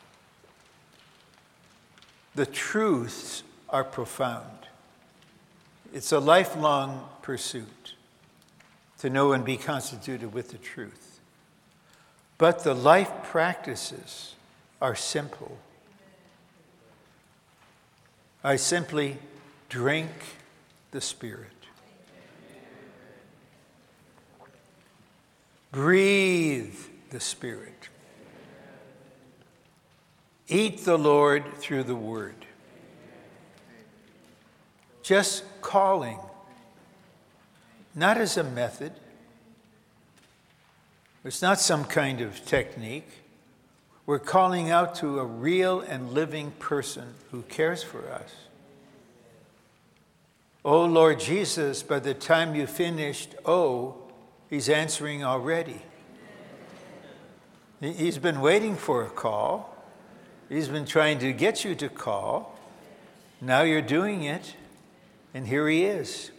the truths are profound. It's a lifelong pursuit to know and be constituted with the truth. But the life practices are simple. I simply drink the Spirit. Breathe the Spirit. Eat the Lord through the Word. Just calling, not as a method. It's not some kind of technique. We're calling out to a real and living person who cares for us. Oh, Lord Jesus, by the time you finished, oh, he's answering already. He's been waiting for a call. He's been trying to get you to call. Now you're doing it, and here he is.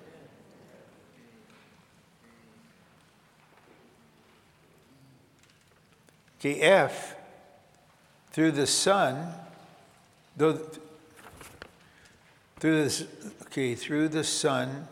Okay, F, through the Son, though, through this, okay, through the Son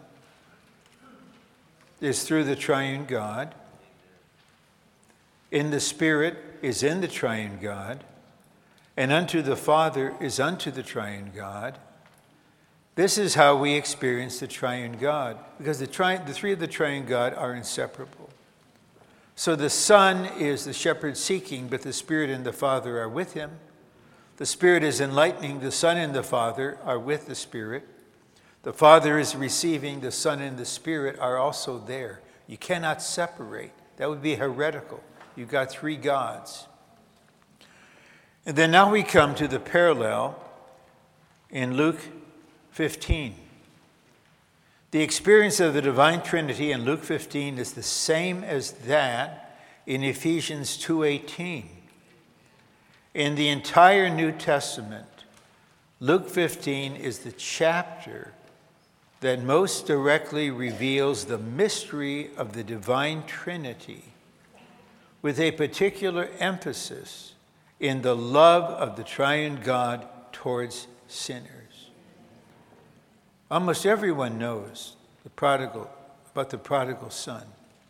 is through the triune God. In the Spirit is in the triune God. and unto the Father is unto the triune God. This is how we experience the triune God, because the, tri- the three of the triune God are inseparable. So the Son is the shepherd seeking, but the Spirit and the Father are with him. The Spirit is enlightening, the Son and the Father are with the Spirit. The Father is receiving, the Son and the Spirit are also there. You cannot separate. That would be heretical. You've got three gods. And then now we come to the parallel in Luke fifteen. The experience of the divine Trinity in Luke fifteen is the same as that in Ephesians two eighteen. In the entire New Testament, Luke fifteen is the chapter that most directly reveals the mystery of the divine Trinity, with a particular emphasis in the love of the triune God towards sinners. Almost everyone knows the prodigal, about the prodigal son.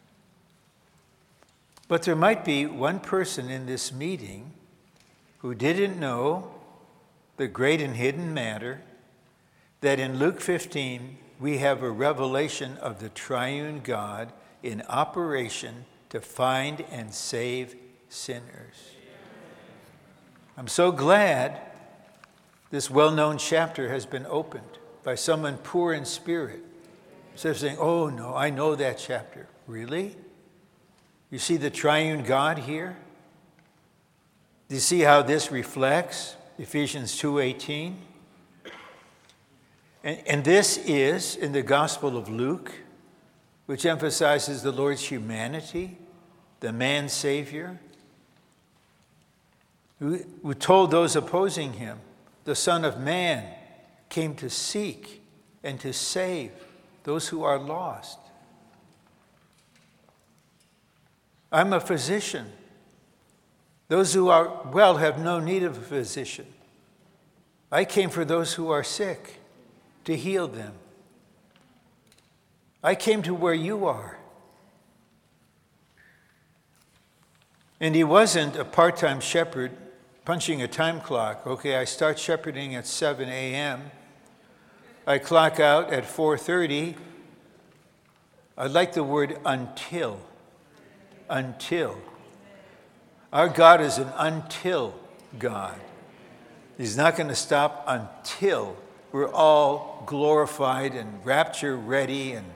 But there might be one person in this meeting who didn't know the great and hidden matter that in Luke fifteen we have a revelation of the triune God in operation to find and save sinners. I'm so glad this well-known chapter has been opened by someone poor in spirit. Instead of saying, oh no, I know that chapter. Really? You see the triune God here? Do you see how this reflects Ephesians two eighteen? And, and this is in the Gospel of Luke, which emphasizes the Lord's humanity, the man-savior, who, who told those opposing him, the Son of Man came to seek and to save those who are lost. I'm a physician. Those who are well have no need of a physician. I came for those who are sick, to heal them. I came to where you are. And he wasn't a part-time shepherd punching a time clock. Okay, I start shepherding at seven a.m. I clock out at four thirty. I like the word until. Until. Our God is an until God. He's not going to stop until we're all glorified and rapture ready and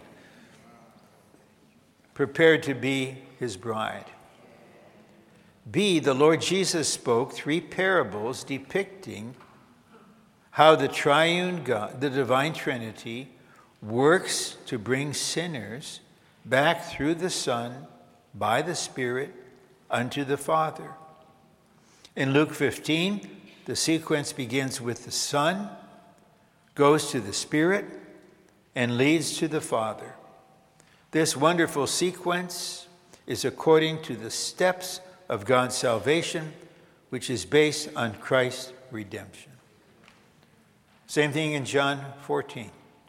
prepared to be his bride. B, the Lord Jesus spoke three parables depicting how the triune God, the divine Trinity, works to bring sinners back through the Son by the Spirit unto the Father. In Luke fifteen, the sequence begins with the Son, goes to the Spirit, and leads to the Father. This wonderful sequence is according to the steps of God's salvation, which is based on Christ's redemption. Same thing in John fourteen.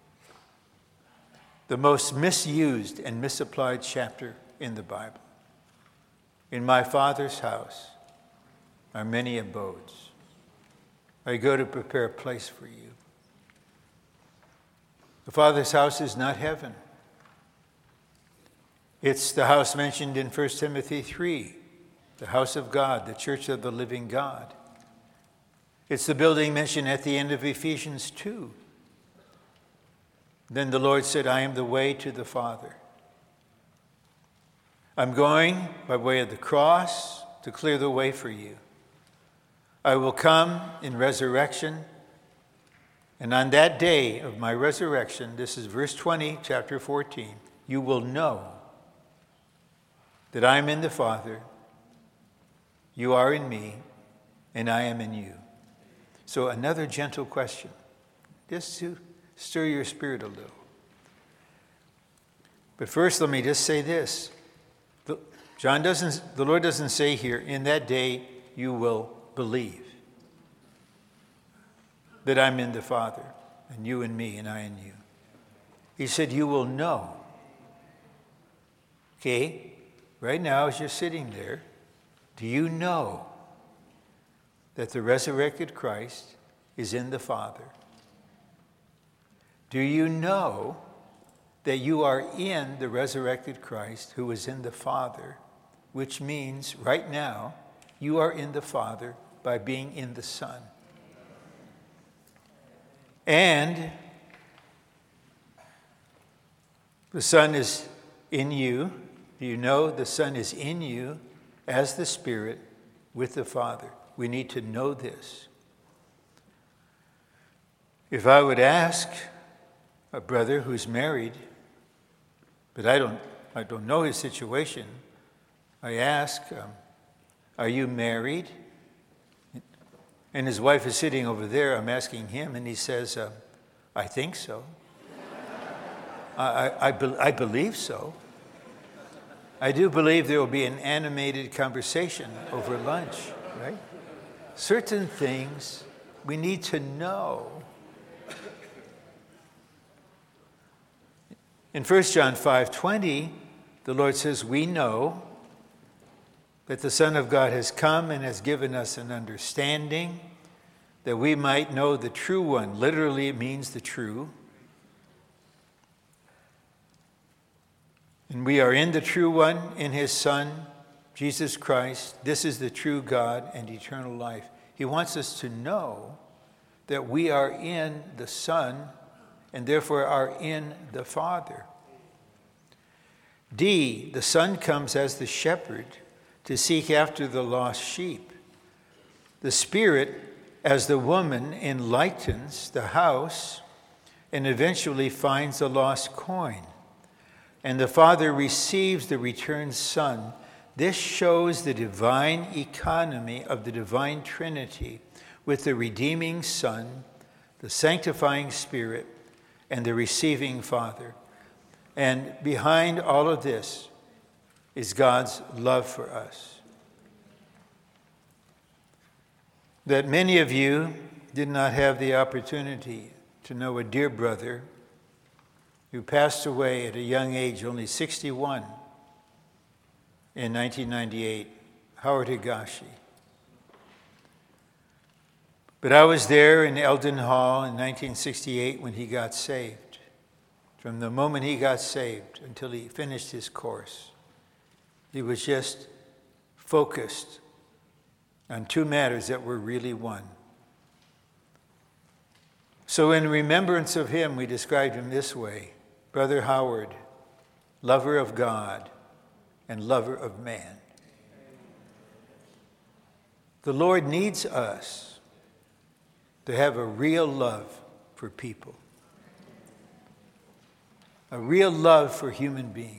The most misused and misapplied chapter in the Bible. In my Father's house are many abodes. I go to prepare a place for you. The Father's house is not heaven. It's the house mentioned in First Timothy three, the house of God, the church of the living God. It's the building mentioned at the end of Ephesians two. Then the Lord said, I am the way to the Father. I'm going by way of the cross to clear the way for you. I will come in resurrection, and on that day of my resurrection, this is verse twenty, chapter fourteen, you will know that I am in the Father, you are in me, and I am in you. So another gentle question, just to stir your spirit a little. But first, let me just say this. The, John doesn't, the Lord doesn't say here, in that day you will believe that I'm in the Father, and you in me, and I in you. He said you will know. Okay? Right now, as you're sitting there, do you know that the resurrected Christ is in the Father? Do you know that you are in the resurrected Christ who is in the Father, which means right now you are in the Father by being in the Son? And the Son is in you. Do you know the Son is in you as the Spirit with the Father? We need to know this. If I would ask a brother who's married, but I don't, I don't know his situation, I ask, um, are you married? And his wife is sitting over there. I'm asking him, and he says, uh, I think so. I, I, I, be, I believe so. I do believe there will be an animated conversation over lunch, right? Certain things we need to know. In First John five twenty, the Lord says, we know that the Son of God has come and has given us an understanding that we might know the true one. Literally, it means the true. And we are in the true one, in his Son, Jesus Christ. This is the true God and eternal life. He wants us to know that we are in the Son and therefore are in the Father. D, the Son comes as the shepherd to seek after the lost sheep. The Spirit, as the woman, enlightens the house and eventually finds the lost coin. And the Father receives the returned Son. This shows the divine economy of the divine Trinity with the redeeming Son, the sanctifying Spirit, and the receiving Father. And behind all of this is God's love for us. That many of you did not have the opportunity to know a dear brother who passed away at a young age, only sixty-one, in nineteen ninety-eight, Howard Higashi. But I was there in Eldon Hall in nineteen sixty-eight when he got saved. From the moment he got saved until he finished his course, he was just focused on two matters that were really one. So in remembrance of him, we described him this way: Brother Howard, lover of God and lover of man. The Lord needs us to have a real love for people, a real love for human beings.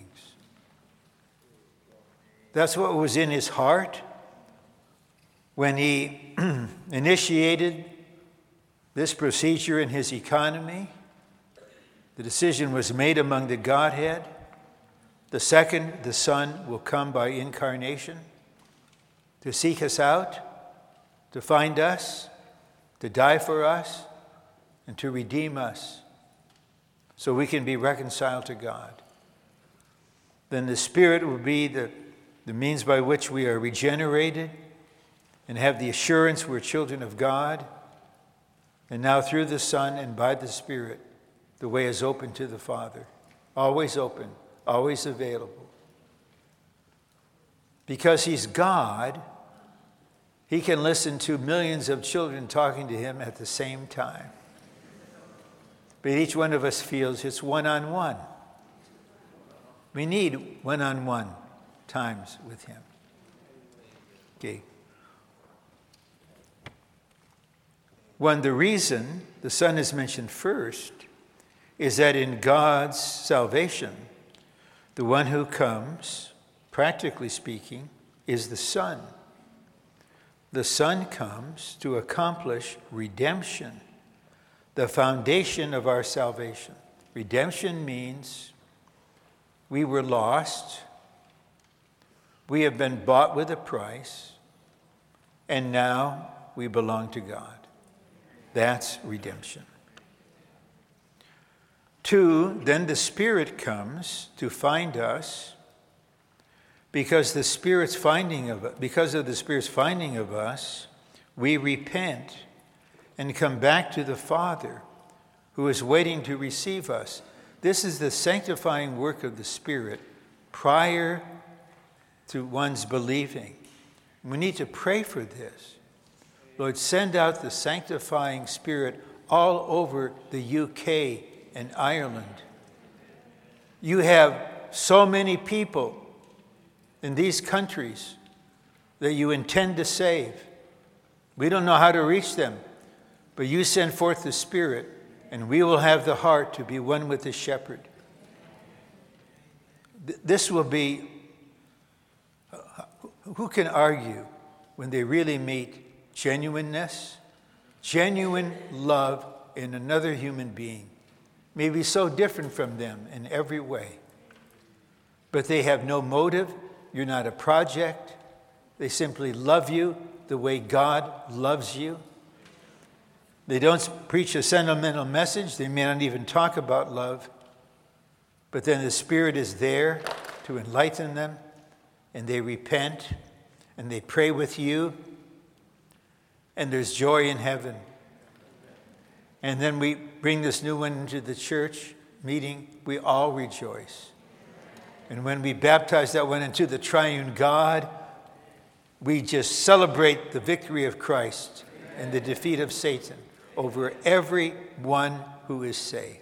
That's what was in his heart when he initiated this procedure in his economy. The decision was made among the Godhead. The second, the Son, will come by incarnation to seek us out, to find us, to die for us, and to redeem us so we can be reconciled to God. Then the Spirit will be the, the means by which we are regenerated and have the assurance we're children of God. And now through the Son and by the Spirit, the way is open to the Father. Always open, always available. Because he's God, he can listen to millions of children talking to him at the same time. But each one of us feels it's one-on-one. We need one-on-one times with him. Okay. One, the reason the Son is mentioned first is that in God's salvation, the one who comes, practically speaking, is the Son. The Son comes to accomplish redemption, the foundation of our salvation. Redemption means we were lost, we have been bought with a price, and now we belong to God. That's redemption. Two, then the Spirit comes to find us because the Spirit's finding of because of the Spirit's finding of us, we repent and come back to the Father who is waiting to receive us. This is the sanctifying work of the Spirit prior to one's believing. We need to pray for this. Lord, send out the sanctifying Spirit all over the U K and Ireland. You have so many people in these countries that you intend to save. We don't know how to reach them, but you send forth the Spirit, and we will have the heart to be one with the shepherd. This will be, who can argue when they really meet genuineness, genuine love in another human being? May be so different from them in every way, but they have no motive. You're not a project. They simply love you the way God loves you. They don't preach a sentimental message. They may not even talk about love, but then the Spirit is there to enlighten them, and they repent, and they pray with you, and there's joy in heaven. And then we bring this new one into the church meeting. We all rejoice. And when we baptize that one into the triune God, we just celebrate the victory of Christ and the defeat of Satan over every one who is saved.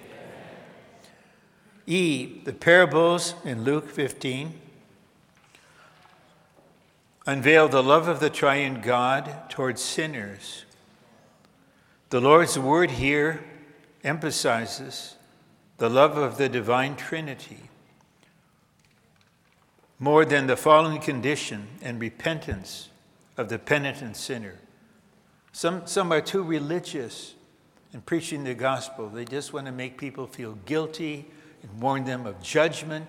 E, the parables in Luke fifteen unveil the love of the triune God towards sinners. The Lord's word here emphasizes the love of the divine Trinity more than the fallen condition and repentance of the penitent sinner. Some, some are too religious in preaching the gospel. They just want to make people feel guilty and warn them of judgment.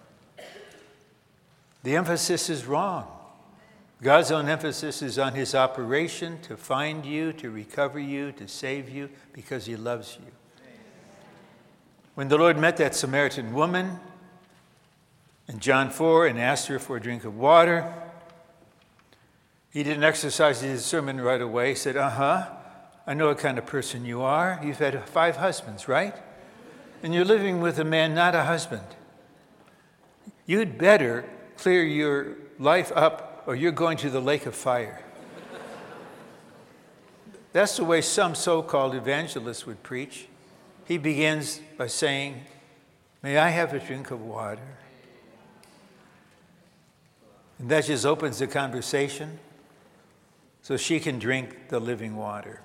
The emphasis is wrong. God's own emphasis is on his operation to find you, to recover you, to save you, because he loves you. When the Lord met that Samaritan woman in John four and asked her for a drink of water, he didn't exercise his discernment right away. He said, uh-huh, I know what kind of person you are. You've had five husbands, right? And you're living with a man, not a husband. You'd better clear your life up, or you're going to the lake of fire. That's the way some so-called evangelists would preach. He begins by saying, may I have a drink of water? And that just opens the conversation so she can drink the living water.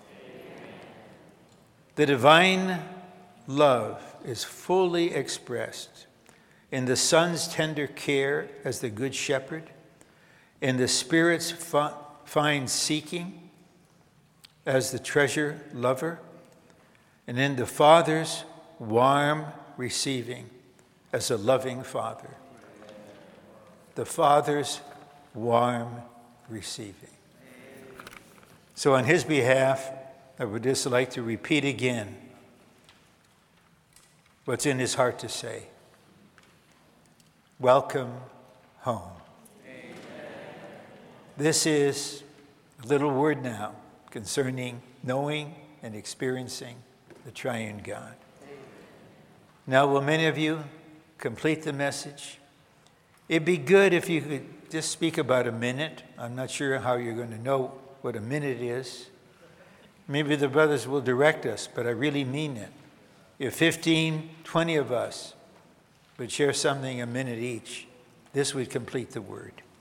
The divine love is fully expressed in the Son's tender care as the Good Shepherd, in the Spirit's fine seeking as the treasure lover, and in the Father's warm receiving as a loving Father. The Father's warm receiving. So on his behalf, I would just like to repeat again what's in his heart to say. Welcome home. Amen. This is a little word now concerning knowing and experiencing the triune God. Now, will many of you complete the message? It'd be good if you could just speak about a minute. I'm not sure how you're going to know what a minute is. Maybe the brothers will direct us, but I really mean it. If fifteen, twenty of us would share something a minute each, this would complete the word.